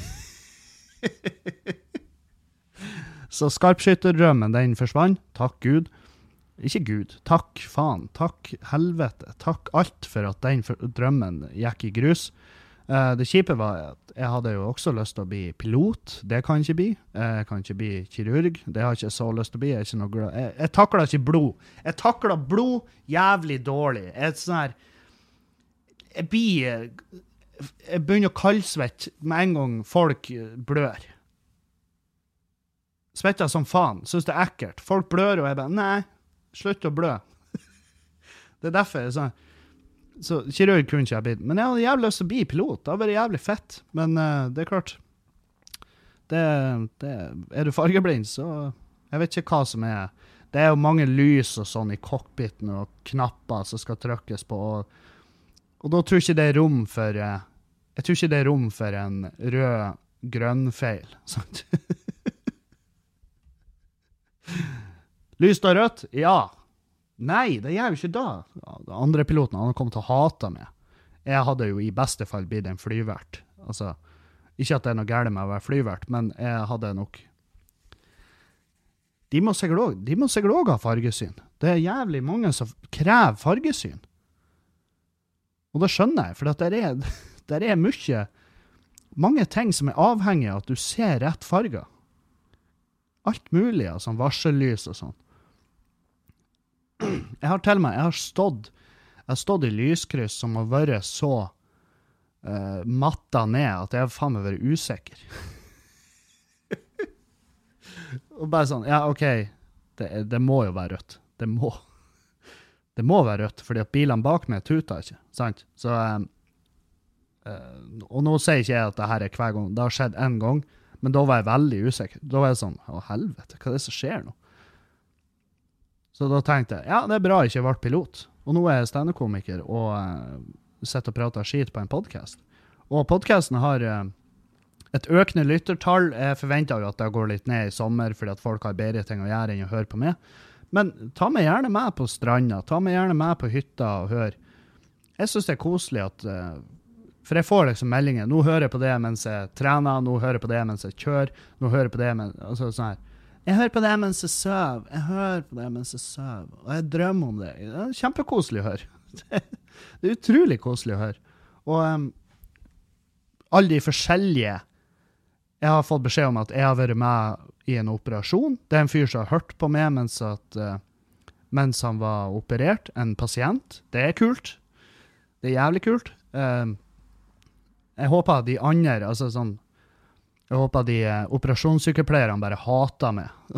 Så skarpskytterdrømmen, den forsvant. Takk Gud. Ikke Gud. Takk faen. Takk helvete. Takk alt for at den drømmen gikk i grus. Det kjipe var at jeg hadde jo også lyst til å bli pilot. Det kan jeg ikke bli. Jeg kan ikke bli kirurg. Det har jeg ikke så lyst til å bli. Jeg, er ikke noe glad. Jeg takler ikke blod. Jeg takler blod jævlig dårlig. Jeg begynner å kaldsvette med en gang folk blør. Svetter som faen. Synes det er ekkelt. Folk blør, og jeg bare, nei, slutt å blø. Det er derfor jeg sånn. Så kirurg kunne ikke jeg blitt. Men jeg hadde jævlig lyst til å bli pilot. Det hadde vært jævlig fett. Men det er klart. Er du fargeblind, så jeg vet ikke hva som er. Det er jo mange lys og sånn i cockpiten og knapper som skal trykkes på. Og da tror jeg ikke det er rom for jeg tror ikke det er rom for en rød-grønn-feil. Sant? Lyst og rødt? Ja. Nei, det gjør jo ikke da. Den andre piloten, han kom til å hate meg. Jeg hadde jo i beste fall blitt en flyvert. Altså, ikke at det er noe gærent med å være flyvert, men jeg hadde nok... De må sikkert også ha fargesyn. Det er jævlig mange som krever fargesyn. Og det skjønner jeg, for at der er mange ting som er avhengig av at du ser rett farger. Alt mulig, sånn varsellys og sånn. Jeg har stått i lyskryss som har vært så matta ned at jeg har faen meg vært usikker. Og bare sånn, ja, ok, det må jo være rødt. Det må være rødt, fordi at bilene bak meg tuter ikke, sant? Så, og nå sier ikke jeg at det her er hver gang. Det har skjedd en gang, men da var jeg veldig usikker. Da var jeg sånn, å helvete, hva er det som skjer nå? Så da tenkte jeg, ja, det er bra jeg ikke ble pilot. Og nå er jeg stand-up-komiker og sitter og prater skit på en podcast. Og podcasten har et økende lyttertall. Jeg forventer jo at det går litt ned i sommer, fordi at folk har bedre ting å gjøre enn å høre på meg. Men ta meg gjerne med på stranda, ta meg gjerne med på hytta og hør. Jeg synes det er koselig at, for jeg får liksom meldinger, nå hører jeg på det mens jeg trener, nå hører jeg på det mens jeg kjører, nå hører jeg på det mens, altså sånn her. Jeg hører på det mens jeg søv. Og jeg drømmer om det. Det er kjempekoselig å høre. Det er utrolig koselig å høre. Og alle de forskjellige, jeg har fått beskjed om at jeg har vært med i en operasjon. Det er en fyr som har hørt på meg mens han var operert, en pasient. Det er kult. Det er jævlig kult. Jeg håper de andre, altså sånn, jeg håper de operasjonssykepleierne bare hater meg.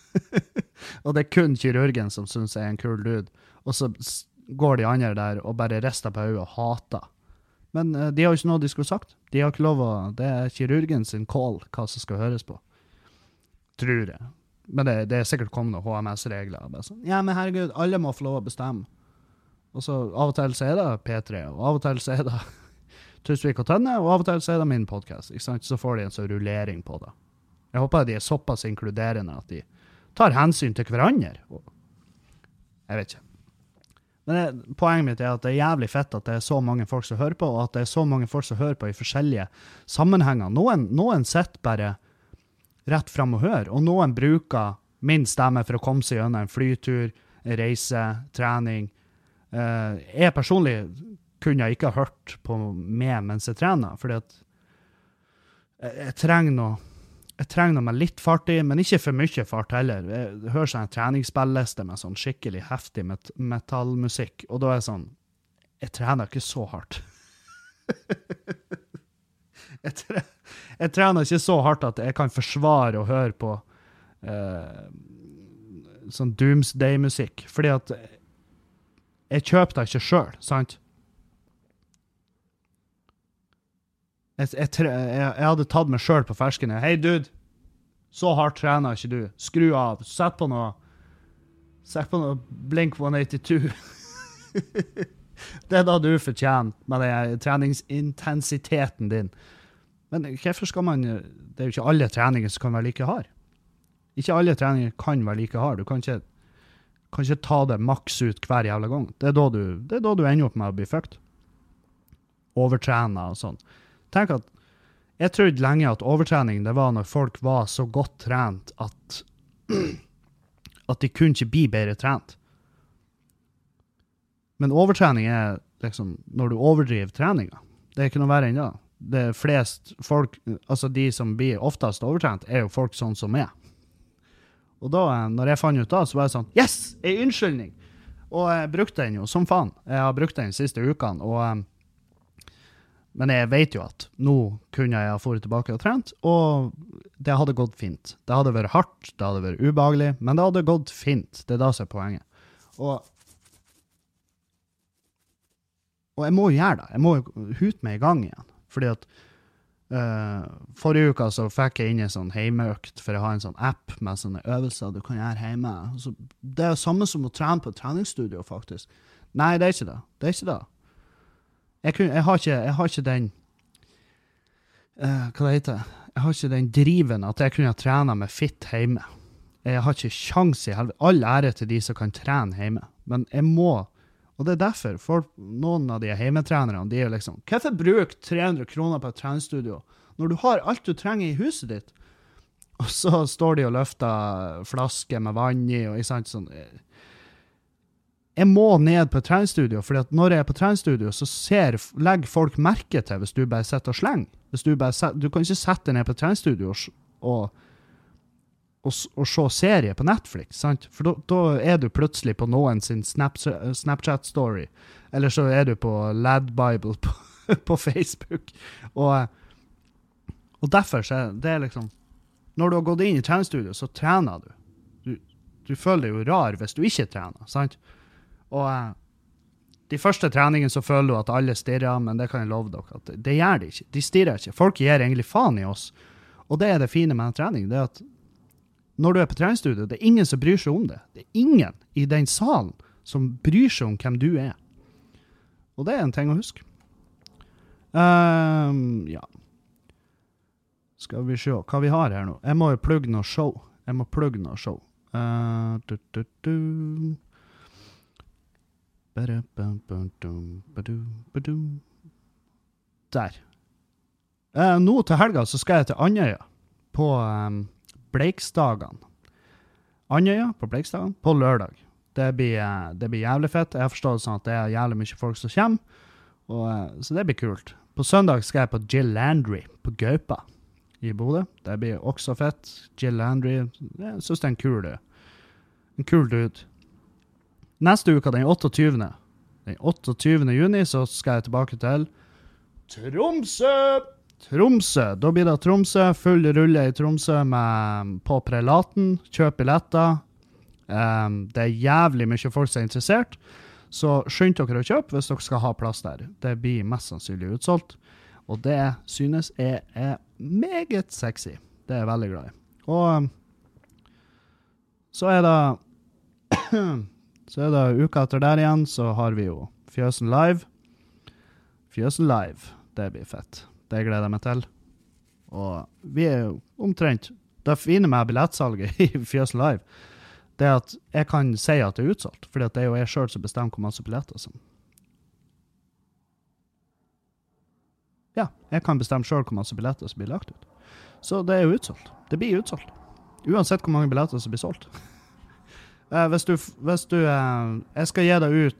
Og det er kun kirurgen som synes jeg er en kul dude. Og så går de andre der og bare rister på hodet og hater. Men de har jo ikke noe de skulle sagt. De har ikke lov å... Det er kirurgen sin call hva som skal høres på. Tror jeg. Men det er sikkert kommet noen HMS-regler. Sånn, ja, men herregud, alle må få lov å bestemme. Og så av og til så er det P3, og av og til så er det Tusvik og Tønne, og av og til så er det min podcast, ikke sant? Så får de en sånn rullering på det. Jeg håper de er såpass inkluderende at de tar hensyn til hverandre. Jeg vet ikke. Men poenget mitt er at det er jævlig fett at det er så mange folk som hører på, og at det er så mange folk som hører på i forskjellige sammenhenger. Noen sitter bare rett frem og hører, og noen bruker min stemme for å komme seg gjennom en flytur, en reise, trening. Jeg personlig kunne jeg ikke ha hørt på meg mens jeg trener, fordi at jeg trenger noe med litt fart i, men ikke for mye fart heller. Jeg hører sånn en treningsspilliste med sånn skikkelig heftig metallmusikk, og da er jeg sånn, jeg trener ikke så hardt. Jeg trener ikke så hardt at jeg kan forsvare å høre på sånn doomsday-musikk, fordi at jeg kjøper det ikke selv, sant? Jeg hadde tatt meg selv på ferskene. Hei, dude, så hardt trener ikke du. Skru av. Sett på noe Blink 182. Det er da du fortjener med den treningsintensiteten din. Men hvorfor skal man... Det er jo ikke alle treninger som kan være like hard. Ikke alle treninger kan være like hard. Du kan ikke ta det maks ut hver jævla gang. Det er da du ender opp med å bli fucked. Overtrener og sånn. Tenk at jeg trodde lenge at overtrening det var når folk var så godt trent at de kunne ikke bli bedre trent. Men overtrening er liksom når du overdriver treninga. Det er ikke noe verre enn det. Det er flest folk, altså de som blir oftest overtrent, er jo folk sånn som meg. Og da, når jeg fant ut da, så var jeg sånn, yes, en unnskyldning! Og jeg brukte den jo som faen. Jeg har brukt den de siste ukene, men jeg vet jo at nå kunne jeg ha fått tilbake og trent, og det hadde gått fint. Det hadde vært hardt, det hadde vært ubehagelig, men det hadde gått fint. Det er da som er poenget. Og jeg må jo gjøre det. Jeg må jo hute meg i gang igjen. Fordi at forrige uka så fikk jeg inn en sånn heimeøkt for å ha en sånn app med sånne øvelser du kan gjøre hjemme. Så det er jo samme som å trene på et treningsstudio, faktisk. Nei, det er ikke det. Det er ikke det. Jeg har ikke den hva det heter? Jeg har ikke den driven at jeg kunne trene med fit hjemme. Jeg har ikke sjans i helvete. All ære til de som kan trene hjemme. Men jeg må, og det er derfor, for noen av de hjemmetrenerne, de er jo liksom, hvorfor bruke 300 kroner på et treningsstudio når du har alt du trenger i huset ditt? Og så står de og løfter flasker med vann i, og ikke sant, sånn. Jeg må ned på et treningsstudio, fordi at når jeg er på treningsstudio, så legger folk merke til hvis du bare sitter og slenger. Du kan ikke sette deg ned på et treningsstudio og se serie på Netflix, sant? For da er du plutselig på noen sin Snapchat-story, eller så er du på Lad Bible på Facebook. Og derfor så er det liksom, når du har gått inn i treningsstudio, så trener du. Du føler deg jo rar hvis du ikke trener, sant? Og de første treningene så føler du at alle stirrer, men det kan jeg love dere at det gjør de ikke. De stirrer ikke. Folk gir egentlig faen i oss. Og det er det fine med en trening, det er at når du er på treningsstudio, det er ingen som bryr seg om det. Det er ingen i den salen som bryr seg om hvem du er. Og det er en ting å huske. Ja. Skal vi se hva vi har her nå. Jeg må jo plugge noe show. Der. Nå til helga så skal jeg til Andøya på Bleiksdagene. Andøya på Bleiksdagene på lørdag. Det blir jævlig fett. Jeg forstår det sånn at det er jævlig mye folk som kommer, så det blir kult. På søndag skal jeg på Jill Landry på Gaupa i Bodø. Det blir også fett. Jill Landry, jeg synes det er en kul dude. Neste uke, den 28. Juni, så skal jeg tilbake til Tromsø. Da blir det Tromsø, full rulle i Tromsø på Prelaten. Kjøp billetter. Det er jævlig mye folk som er interessert, så skynd dere å kjøpe hvis dere skal ha plass der. Det blir mest sannsynlig utsolgt, og det synes jeg er meget sexy. Det er jeg veldig glad i. Og så er det uka etter der igjen, så har vi jo Fjøsen Live. Det blir fett. Det gleder jeg meg til. Og vi er jo omtrent, det fine med billettsalget i Fjøsen Live, det er at jeg kan si at det er utsolgt, fordi at det er jo jeg selv som bestemmer hvor masse billetter som. Ja, jeg kan bestemme selv hvor masse billetter som blir lagt ut. Så det er jo utsolgt. Det blir utsolgt. Uansett hvor mange billetter som blir solgt. Hvis du jeg skal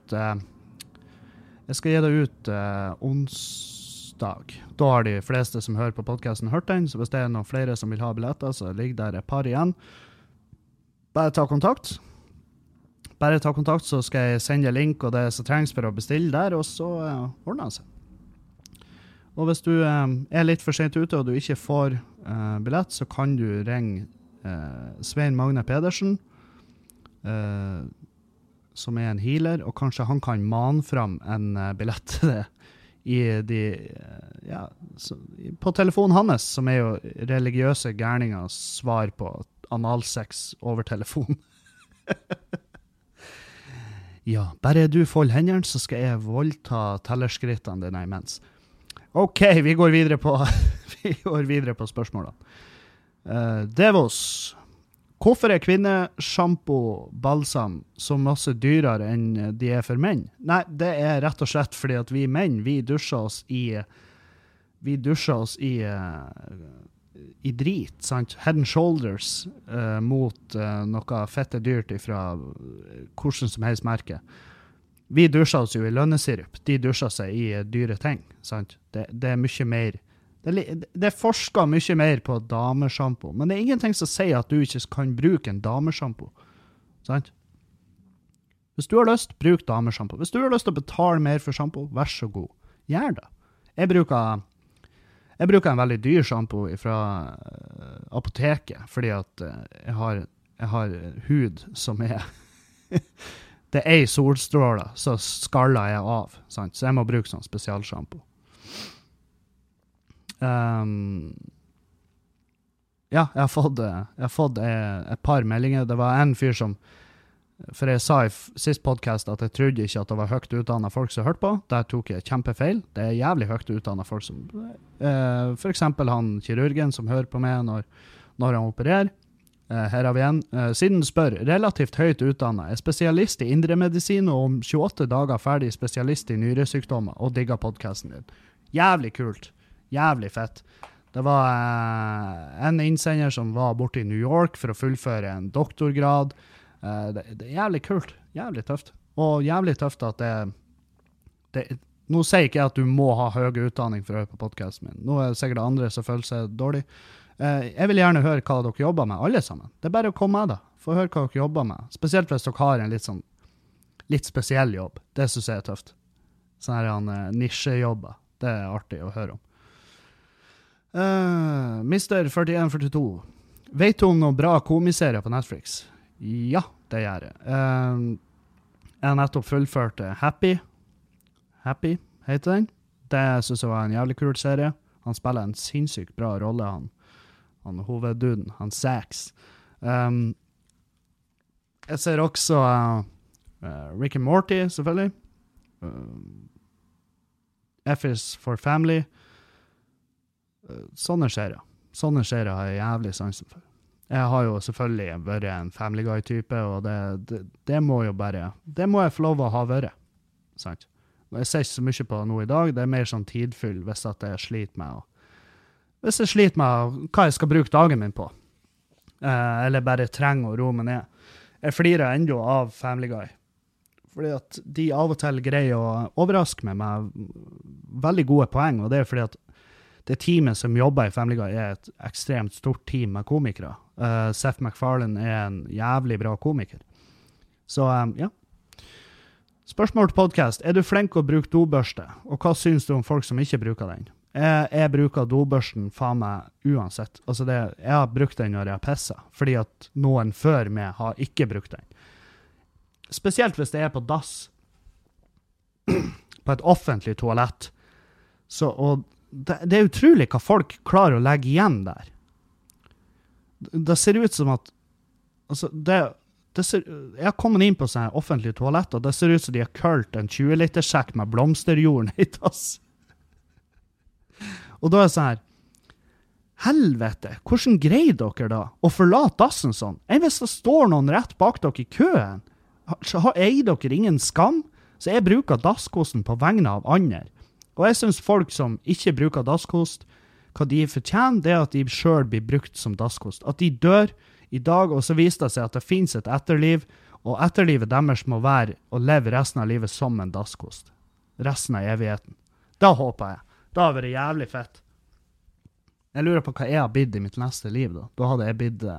gi deg ut onsdag. Da har de fleste som hører på podcasten hørt den, så hvis det er noen flere som vil ha billetter, så ligger der et par igjen. Bare ta kontakt, så skal jeg sende link og det som trengs for å bestille der, og så ordner det seg. Og hvis du er litt for sent ute og du ikke får billett, så kan du ringe Svein Magne Pedersen, som er en healer, og kanskje han kan mane fram en billett på telefonen hans, som er jo religiøse gærningers svar på analsex over telefon. Ja, bare du folder hendene, så skal jeg voldta tellerskrittene dine imens. Ok, vi går videre på spørsmålene. Devos, hvorfor er kvinneshampoo, balsam så masse dyrere enn de er for menn? Nei, det er rett og slett fordi at vi menn, vi dusjer oss i drit, sant? Head and Shoulders mot noe fette dyrt fra hvordan som helst merke. Vi dusjer oss jo i lønnesirup. De dusjer seg i dyre ting, sant? Det mye mer... Det forsker mye mer på dameshampoo, men det ingenting som sier at du ikke kan bruke en dameshampoo, sant? Hvis du har lyst, bruk dameshampoo. Hvis du har lyst til å betale mer for shampoo, vær så god. Gjør det. Jeg bruker en veldig dyr shampoo fra apoteket, fordi at jeg har hud som det solstråler, så skaller jeg av, sant? Så jeg må bruke sånn spesialshampoo. Ja, jeg har fått et par meldinger. Det var en fyr som, for jeg sa i sist podcast at jeg trodde ikke at det var høyt utdannet folk som hørte på. Der tok jeg kjempefeil. Det jævlig høyt utdannet folk som, for eksempel han kirurgen som hører på meg når han opererer. Her har vi en. Siden spør, relativt høyt utdannet, spesialist i indremedisin og om 28 dager ferdig spesialist i nyresykdommer og digger podcasten din. Jævlig kult. Jævlig fett. Det var en innsender som var borte i New York for å fullføre en doktorgrad. Det jævlig kult. Jævlig tøft. Og jævlig tøft at nå sier ikke jeg at du må ha høy utdanning for å høre på podcasten min. Nå det sikkert andre som føler seg dårlig. Jeg vil gjerne høre hva dere jobber med, alle sammen. Det bare å komme med da. Få høre hva dere jobber med. Spesielt hvis dere har en litt spesiell jobb. Det synes jeg tøft. Sånne her nisjejobber. Det artig å høre om. Mr. 4142. Vet du om noen bra komiserier på Netflix? Ja, det gjør jeg. Jeg har nettopp fullført Happy. Happy heter den. Det synes jeg var en jævlig kul serie. Han spiller en sinnssykt bra rolle, han hovedduden, han Sax. Jeg ser også Rick and Morty, selvfølgelig. F is for Family. Sånne serier har jeg jævlig sansen for. Jeg har jo selvfølgelig vært en Family Guy-type, og det må jo bare, det må jeg få lov å ha vært, sant? Jeg ser ikke så mye på det nå i dag, det mer sånn tidfyll hvis at jeg sliter med hva jeg skal bruke dagen min på, eller bare trenger å roe meg ned. Jeg flirer enda av Family Guy, fordi at de av og til greier å overraske meg med veldig gode poeng, og det fordi at det teamet som jobber i Family Guy et ekstremt stort team med komikere. Seth MacFarlane en jævlig bra komiker. Så, ja. Spørsmål til podcast. Du flink å bruke dobørste? Og hva synes du om folk som ikke bruker den? Jeg bruker dobørsten faen meg uansett. Altså jeg har brukt den når jeg har pisset, fordi at noen før meg har ikke brukt den. Spesielt hvis det på dass. På et offentlig toalett. Så, og det utrolig hva folk klarer å legge igjen der. Det ser ut som at altså jeg har kommet inn på sånne offentlige toaletter, og det ser ut som de har kølt en 20-literssekk med blomsterjorden i tass. Og da det sånn her, helvete, hvordan greier dere da å forlate dassen sånn? Hvis det står noen rett bak dere i køen, eier dere ingen skam? Så jeg bruker dasskosten på vegne av andre. Og jeg synes folk som ikke bruker dasskost, hva de fortjener, det at de selv blir brukt som dasskost. At de dør i dag, og så viser det seg at det finnes et etterliv, og etterlivet deres må være å leve resten av livet som en dasskost. Resten av evigheten. Da håper jeg. Da har det vært jævlig fett. Jeg lurer på hva jeg har bidd i mitt neste liv da. Da hadde jeg bidd...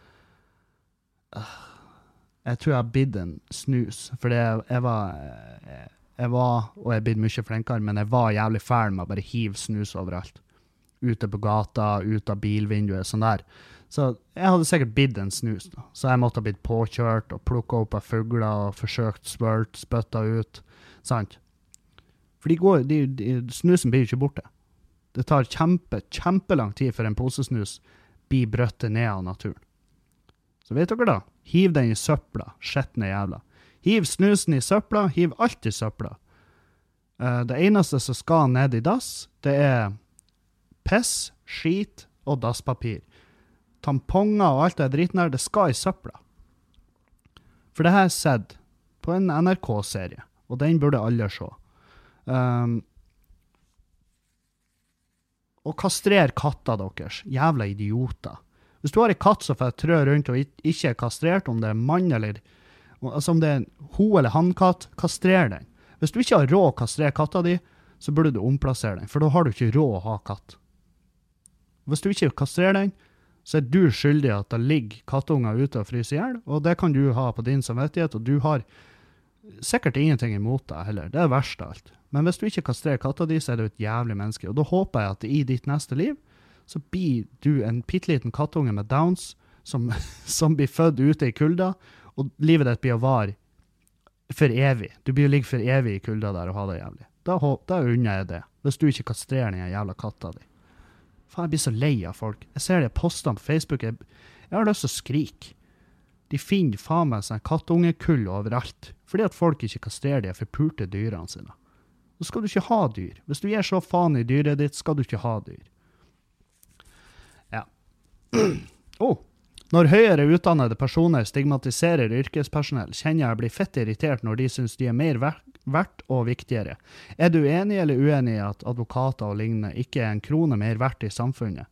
jeg tror jeg har bidd en snus, for jeg var, og jeg blir mye flinkere, men jeg var jævlig fæl med å bare hive snus overalt. Ute på gata, ut av bilvinduet, sånn der. Så jeg hadde sikkert bidd en snus da. Så jeg måtte ha blitt påkjørt og plukket opp av fugler og forsøkt spytta ut. Sant? For snusen blir jo ikke borte. Det tar kjempelang tid for en posesnus blir brøttet ned av naturen. Så vet dere da? Hiv den i søpla, skjettende jævla. Hiv snusen i søpla, hiv alt i søpla. Det eneste som skal ned i dass, det piss, skit og dasspapir. Tamponger og alt det dritten der, det skal i søpla. For det har jeg sett på en NRK-serie, og den burde alle se. Og kastrer katta deres, jævla idioter. Hvis du har en katt som får trø rundt og ikke kastrert, om det mann eller Altså om det en ho- eller han-katt, kastrer den. Hvis du ikke har råd å kastrere katta di, så burde du omplassere den, for da har du ikke råd å ha katt. Hvis du ikke kastrerer den, så du skyldig at det ligger kattunger ute og fryser ihjel, og det kan du ha på din samvittighet, og du har sikkert ingenting imot deg heller. Det verste av alt. Men hvis du ikke kastrerer katta di, så du et jævlig menneske. Og da håper jeg at i ditt neste liv, så blir du en pitteliten kattunge med Downs, som blir født ute i kulda, og livet ditt blir å vare for evig. Du blir å ligge for evig i kulda der og ha det jævlig. Da unner jeg det, hvis du ikke kastrerer den jævla katta di. Faen, jeg blir så lei av folk. Jeg ser det postene på Facebook, jeg har lyst til å skrike. De finner faen meg sånn kattungekull overalt, fordi at folk ikke kastrerer de forpulte dyrene sine. Så skal du ikke ha dyr. Hvis du gir så faen i dyret ditt, skal du ikke ha dyr. Ja. Når høyere utdannede personer stigmatiserer yrkespersonell, kjenner jeg blir fett irritert når de synes de er mer verdt og viktigere. Er du enig eller uenig i at advokater og lignende ikke er en krone mer verdt i samfunnet?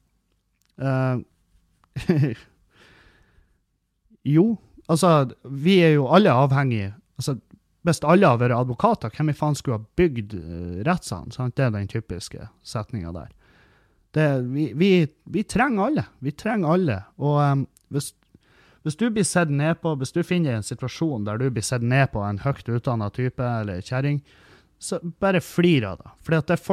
Jo, altså, vi er jo alle avhengige. Altså, hvis alle har vært advokater, hvem i faen skulle ha bygd rettssalen? Sant? Det er den typiske setningen der. Vi trenger alle. Vi trenger alle. Og hvis du blir sett ned på, hvis du finner en situasjon der du blir sett ned på en høyt utdannet type eller kjæring, så bare flir av det. For det er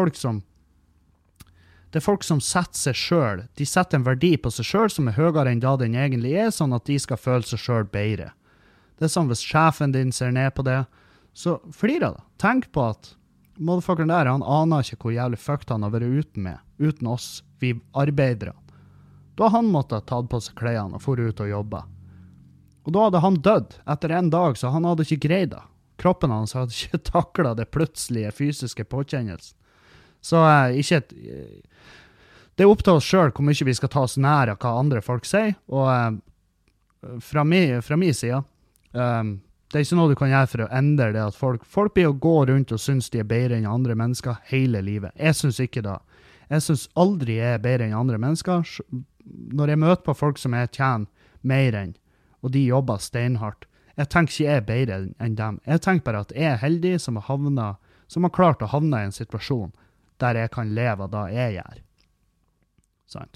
folk som setter seg selv. De setter en verdi på seg selv som er høyere enn da den egentlig er, sånn at de skal føle seg selv bedre. Det er sånn hvis sjefen din ser ned på det, så flir av det. Tenk på at motherfuckeren der, han aner ikke hvor jævlig fucked han har vært uten oss, vi arbeidere. Da han måtte ha tatt på seg klærne og for ut og jobbe. Og da hadde han dødd etter en dag, så han hadde ikke greid det. Kroppen hans hadde ikke taklet det plutselige fysiske påkjennelsen. Så det er opp til oss selv hvor mye vi skal ta oss nær av hva andre folk sier, og fra min side, det er ikke noe du kan gjøre for å endre det at folk blir å gå rundt og synes de er bedre enn andre mennesker hele livet. Jeg synes ikke det. Jeg synes aldri jeg er bedre enn andre mennesker. Når jeg møter på folk som jeg tjener mer enn, og de jobber steinhardt, jeg tenker ikke jeg er bedre enn dem. Jeg tenker bare at jeg er heldig som har klart å havne i en situasjon der jeg kan leve av det jeg gjør. Sant.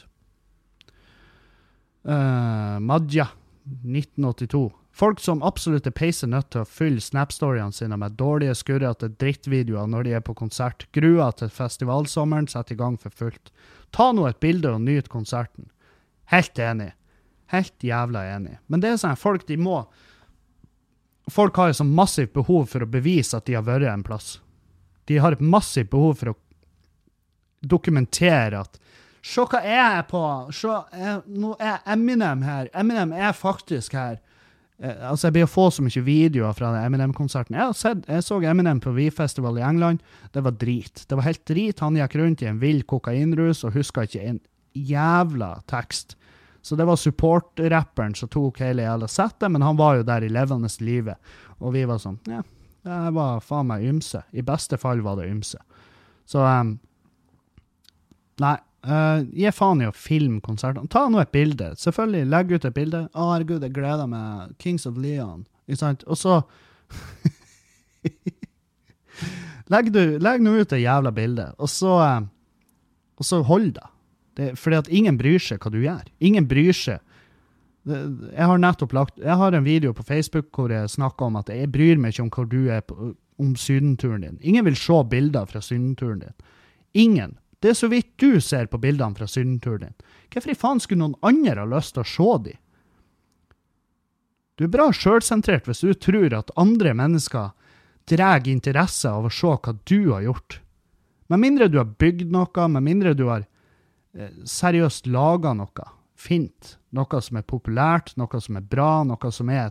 Madja, 1982. Folk som absolutt er peise nødt til å fylle Snap-storyene sine med dårlige skurrete drittvideoer når de er på konsert. Gruer til festivalsommeren, setter i gang for fullt. Ta nå et bilde og nyt konserten. Helt enig. Helt jævla enig. Men det er sånn, folk har jo sånn massivt behov for å bevise at de har vært en plass. De har et massivt behov for å dokumentere at se hva jeg er på, nå er Eminem her, Eminem er faktisk her. Altså jeg blir å få så mye videoer fra Eminem-konserten. Jeg så Eminem på V-festival i England, det var drit. Det var helt drit, han gikk rundt i en vild kokainrus og husket ikke en jævla tekst. Så det var support-rapperen som tok hele jævla settet, men han var jo der i levende livet. Og vi var sånn, ja, det var faen meg ymse. I beste fall var det ymse. Så, nei, gi faen i å filme konserten. Ta nå et bilde. Selvfølgelig, legg ut et bilde. Herregud, jeg gleder meg. Kings of Leon. Ikke sant? Og så legg nå ut et jævla bilde. Og så hold det. Fordi at ingen bryr seg hva du gjør. Ingen bryr seg. Jeg har en video på Facebook hvor jeg snakker om at jeg bryr meg ikke om hvor du er om sydenturen din. Ingen vil se bilder fra sydenturen din. Ingen. Det er så vidt du ser på bildene fra sydenturen din. Hvorfor i faen skulle noen andre ha lyst til å se de? Du er bra selvsentrert hvis du tror at andre mennesker drar interesse av å se hva du har gjort. Med mindre du har bygd noe, med mindre du har seriøst laget noe fint, noe som er populært, noe som er bra, noe som er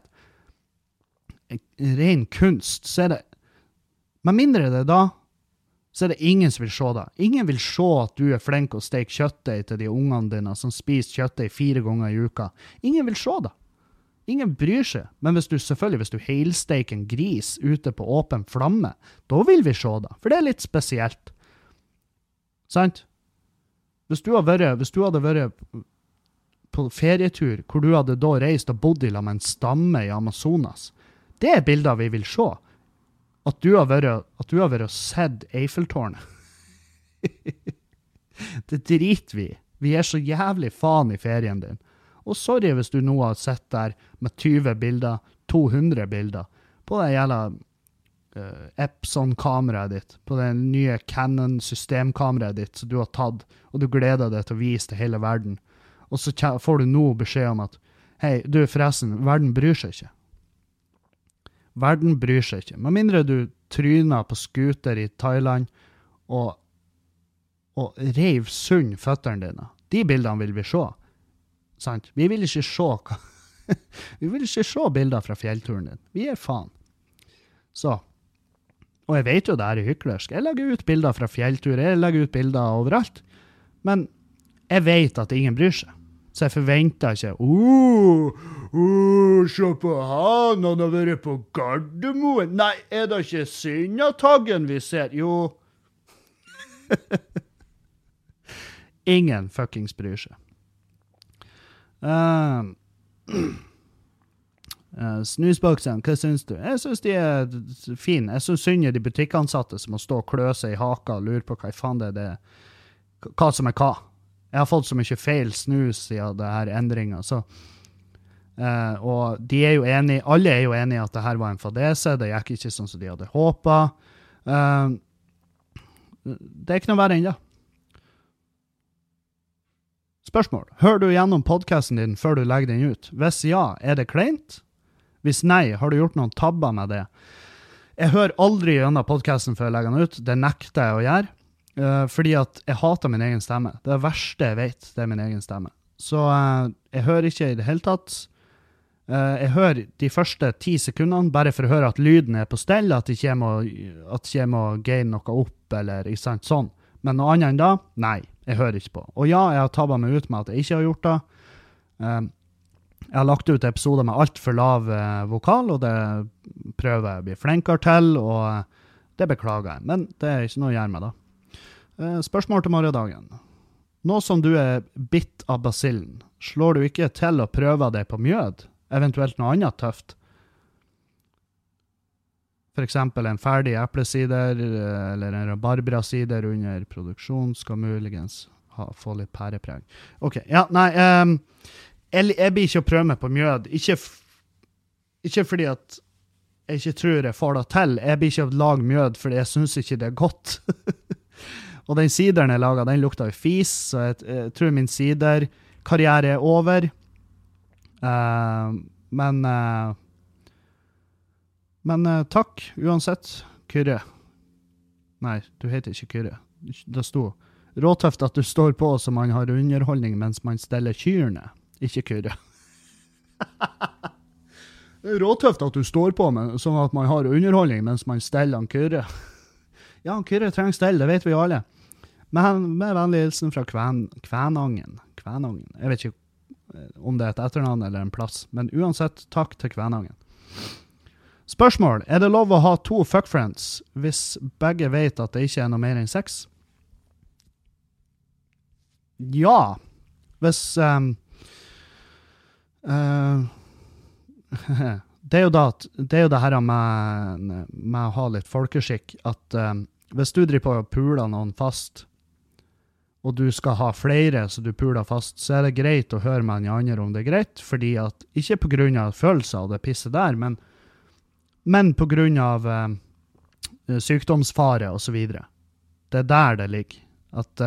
en ren kunst, så er det, med mindre det da, så er det ingen som vil se det. Ingen vil se at du er flink å steke kjøttdeig til de ungene dine som spiser kjøttdeig 4 ganger i uka. Ingen vil se det. Ingen bryr seg. Men hvis du helsteker en gris ute på åpen flamme, da vil vi se det. For det er litt spesielt. Sant? Hvis du hadde vært på ferietur, hvor du hadde da reist og bodd i lag med en stamme i Amazonas, Det bilder vi vil se. At du har vært og sett Eiffeltårnet. Det driter vi. Vi så jævlig faen i ferien din. Og sorry hvis du nå har sett der med 20 bilder, 200 bilder, på det jævla Epson-kameraet ditt, på det nye Canon-systemkameraet ditt som du har tatt, og du gleder deg til å vise til hele verden. Og så får du nå beskjed om at, hei, du forresten, verden bryr seg ikke. Verden bryr seg ikke. Med mindre du tryner på skuter i Thailand og reiv sund føtterne dine. De bildene vil vi se. Sant? Vi vil ikke se vi vil ikke se bilder fra fjellturen din. Vi faen. Så. Og jeg vet jo det her hyklersk. Jeg legger ut bilder fra fjelltur, jeg legger ut bilder overalt. Men jeg vet at ingen bryr seg. Så jeg forventer ikke, se på han har vært på Gardermoen. Nei, det ikke Synnataggen vi ser? Jo. Ingen fuckings bryr seg. Snusboksen, hva synes du? Jeg synes de fine. Jeg synes synd de butikkansatte som må stå og klø seg i haka og lure på hva faen det hva som hva. Jeg har fått så mye feil snus siden det her endringen, så og de jo enige, alle jo enige at det her var en fadese, det gikk ikke sånn som de hadde håpet. Det ikke noe verre enn det. Spørsmål. Hører du gjennom podcasten din før du legger den ut? Hvis ja, det kleint? Hvis nei, har du gjort noen tabber med det? Jeg hører aldri gjennom podcasten før jeg legger den ut. Det nekter jeg å gjøre. Fordi at jeg hater min egen stemme. Det verste jeg vet, det min egen stemme. Så jeg hører ikke i det hele tatt. Jeg hører de første 10 sekundene, bare for å høre at lyden på stell, at jeg må gaine noe opp, eller ikke sant, sånn. Men noe annet enn da, nei, jeg hører ikke på. Og ja, jeg har tabbet meg ut med at jeg ikke har gjort det. Jeg har lagt ut episoder med alt for lav vokal, og det prøver jeg å bli flinkere til, og det beklager jeg. Men det ikke noe å gjøre med da. Spørsmål til morgendagen. Nå som du bitt av basillen, slår du ikke til å prøve deg på mjød? Eventuelt noe annet tøft? For eksempel en ferdig eplesider, eller en rabarbrasider under produksjon, skal muligens få litt pærepreg. Ok, ja, nei, jeg blir ikke å prøve meg på mjød. Ikke fordi at jeg ikke tror jeg får det til. Jeg blir ikke å lage mjød, fordi jeg synes ikke det godt. Og den sideren jeg laget, den lukta jo fis, så jeg tror min siderkarriere over. Men takk, uansett, Kyrre. Nei, du heter ikke Kyrre. Det stod råtøft at du står på så man har underholdning mens man steller kyrne. Ikke Kyrre. Det råtøft at du står på sånn at man har underholdning mens man steller en Kyrre. Ja, Kyrre trenger stell, det vet vi alle. Men med vennlig hilsen fra Kvænangen. Jeg vet ikke om det et etternavn eller en plass, men uansett, takk til Kvænangen. Spørsmål. Det lov å ha 2 fuckfriends hvis begge vet at det ikke noe mer enn 6? Ja. Hvis det jo det her med å ha litt folkeskikk, at hvis du driver på å pule noen fast, og du skal ha flere så du puler fast, så det greit å høre med den andre om det greit, fordi at, ikke på grunn av følelser og det pisset der, men på grunn av sykdomsfare og så videre. Det der det ligger. At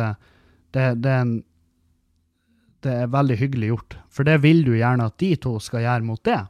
det veldig hyggelig gjort. For det vil du gjerne at de 2 skal gjøre mot det.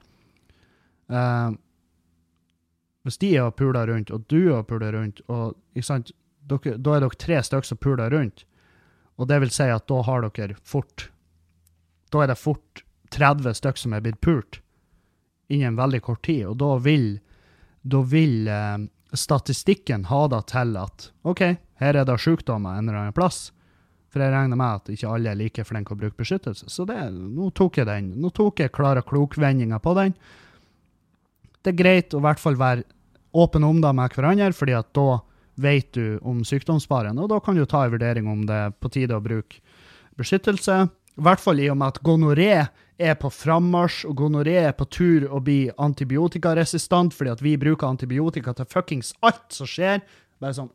Hvis de har pulet rundt, og du har pulet rundt, og, ikke sant, da dere 3 stykker som puler rundt, og det vil si at da har dere da det fort 30 stykker som blitt pult innen veldig kort tid, og da vil statistikken ha det til at, ok, her det sykdommer en eller annen plass, for jeg regner med at ikke alle like flinke å bruke beskyttelse, så nå tok jeg klare klokvendinger på den. Det greit å i hvert fall være åpen om det med hverandre, fordi at da vet du om sykdomsfaren, og da kan du ta en vurdering om det på tide å bruke beskyttelse. I hvert fall i og med at gonoré på frammarsj, og gonoré på tur å bli antibiotikaresistant, fordi at vi bruker antibiotika til fuckings alt som skjer. Bare sånn,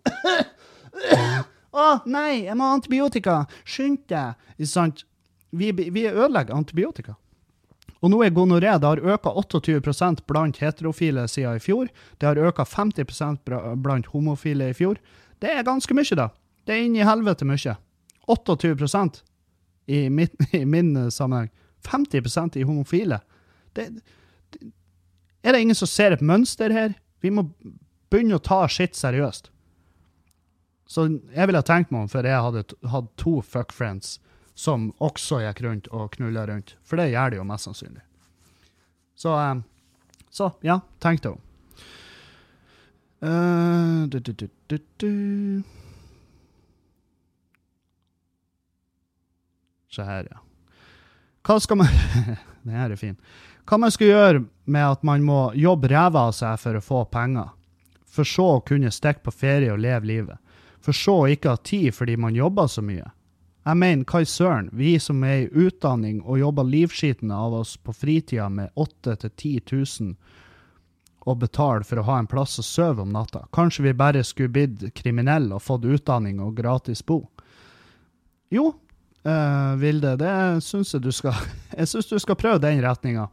nei, jeg må ha antibiotika, skynd deg. Ikke sant? Vi ødelegger antibiotika. Og nå gonoré, det har øket 28% blant heterofile siden i fjor. Det har øket 50% blant homofile i fjor. Det ganske mye da. Det inn i helvete mye. 28% i min sammenheng. 50% i homofile. Det ingen som ser et mønster her? Vi må begynne å ta shit seriøst. Så jeg ville ha tenkt meg om, for jeg hadde hatt 2 fuck friends som også gikk rundt og knullet rundt. For det gjør de jo mest sannsynlig. Så ja, tenk deg om. Så her, ja. Hva skal man... det her fin. Hva man skal gjøre med at man må jobbe ræva av seg for å få penger, for så å kunne stikke på ferie og leve livet, for så å ikke ha tid fordi man jobber så mye. Jeg mener, hva i søren, vi som i utdanning og jobber livskitene av oss på fritida med 8 til 10 000 og betale for å ha en plass å søve om natta. Kanskje vi bare skulle blitt kriminelle og fått utdanning og gratis bo. Jo, Vilde, det synes jeg du skal jeg synes du skal prøve den retningen.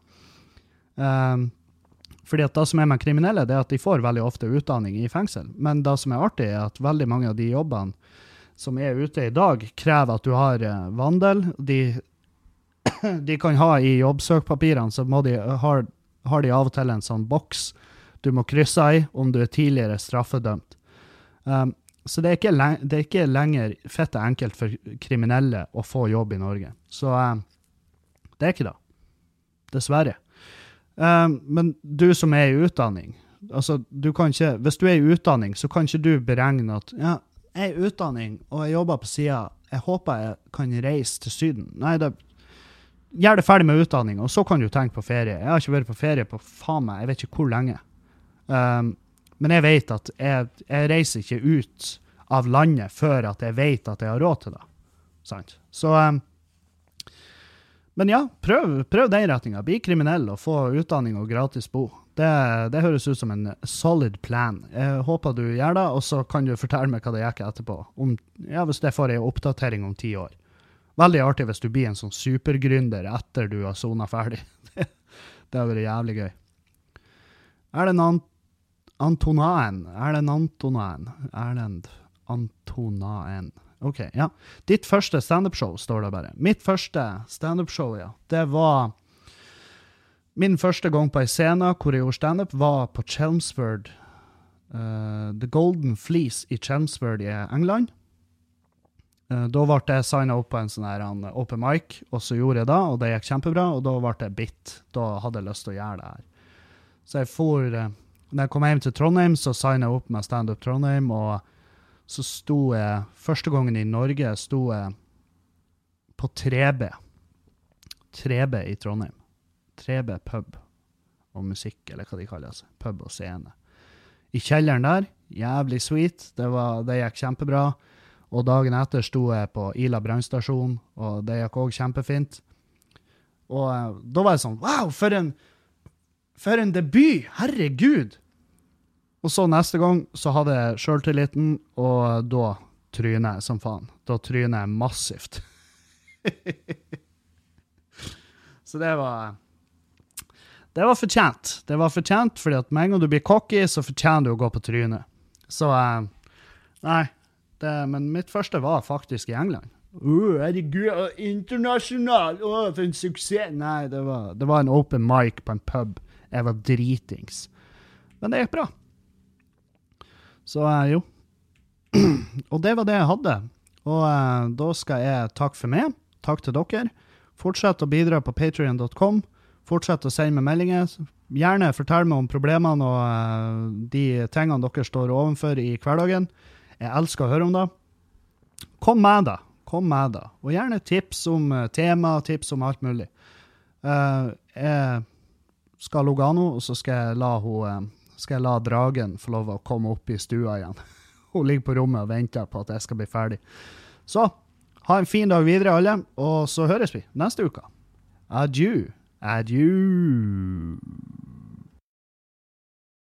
Fordi at det som med kriminelle, det at de får veldig ofte utdanning i fengsel. Men det som artig at veldig mange av de jobbene som ute i dag krever at du har vandel. De kan ha i jobbsøkpapirene, så må har de av og til en sånn boks du må krysse i om du tidligere straffedømt. Så det ikke lenger fette enkelt for kriminelle å få jobb i Norge. Så det ikke det. Dessverre. Men du som i utdanning, altså du kan ikke, hvis du i utdanning, så kan ikke du beregne at ja, jeg i utdanning, og jeg jobber på siden, jeg håper jeg kan reise til Syden. Nei, gjør det ferdig med utdanning, og så kan du tenke på ferie. Jeg har ikke vært på ferie på faen meg, jeg vet ikke hvor lenge. Men jeg vet at jeg reiser ikke ut av landet før at jeg vet at jeg har råd til det. Sant? Så, men ja, prøv den retningen. Bli kriminell og få utdanning og gratis bo. Det høres ut som en solid plan. Jeg håper du gjør det, og så kan du fortelle meg hva det gikk etterpå. Hvis jeg får en oppdatering om 10 år. Veldig artig hvis du blir en sånn supergründer etter du har zonet ferdig. Det har vært jævlig gøy. Erlend Antonaen. Ok, ja. Ditt første stand-up-show, står det bare. Mitt første stand-up-show, ja. Det var... Min første gang på en scene hvor jeg gjorde stand-up var på Chelmsford, The Golden Fleece i Chelmsford i England. Da ble jeg signet opp på en sånn her open mic, og så gjorde jeg det, og det gikk kjempebra, og da ble jeg bitt. Da hadde jeg lyst til å gjøre det her. Så når jeg kom hjem til Trondheim, så signet jeg opp med stand-up Trondheim, og så sto jeg, første gangen i Norge, sto jeg på 3B. 3B i Trondheim. 3B pub og musikk, eller hva de kaller det. Pub og scene. I kjelleren der, jævlig sweet. Det gikk kjempebra. Og dagen etter sto jeg på Ila brannstasjon, og det gikk også kjempefint. Og da var jeg sånn, wow, for en debut, herregud! Og så neste gang så hadde jeg selvtilliten, og da tryner jeg som faen. Da tryner jeg massivt. Så det var fortjent. Det var fortjent, fordi at med en gang du blir cocky, så fortjener du å gå på trynet. Så, nei, men mitt første var faktisk i England. Herregud, internasjonal, for en suksess. Nei, det var en open mic på en pub. Jeg var dritings. Men det gikk bra. Så, jo. Og det var det jeg hadde. Og da skal jeg takke for meg. Takk til dere. Fortsett å bidra på patreon.com. Fortsett å sende meg meldinger. Gjerne fortell meg om problemene og de tingene dere står overfor i hverdagen. Jeg elsker å høre om det. Kom med det. Og gjerne tips om tema, tips om alt mulig. Jeg skal Lugano, og så skal jeg la dragen få lov å komme opp i stua igjen. Hun ligger på rommet og venter på at jeg skal bli ferdig. Så, ha en fin dag videre alle, og så høres vi neste uke. Adjø. Adjø.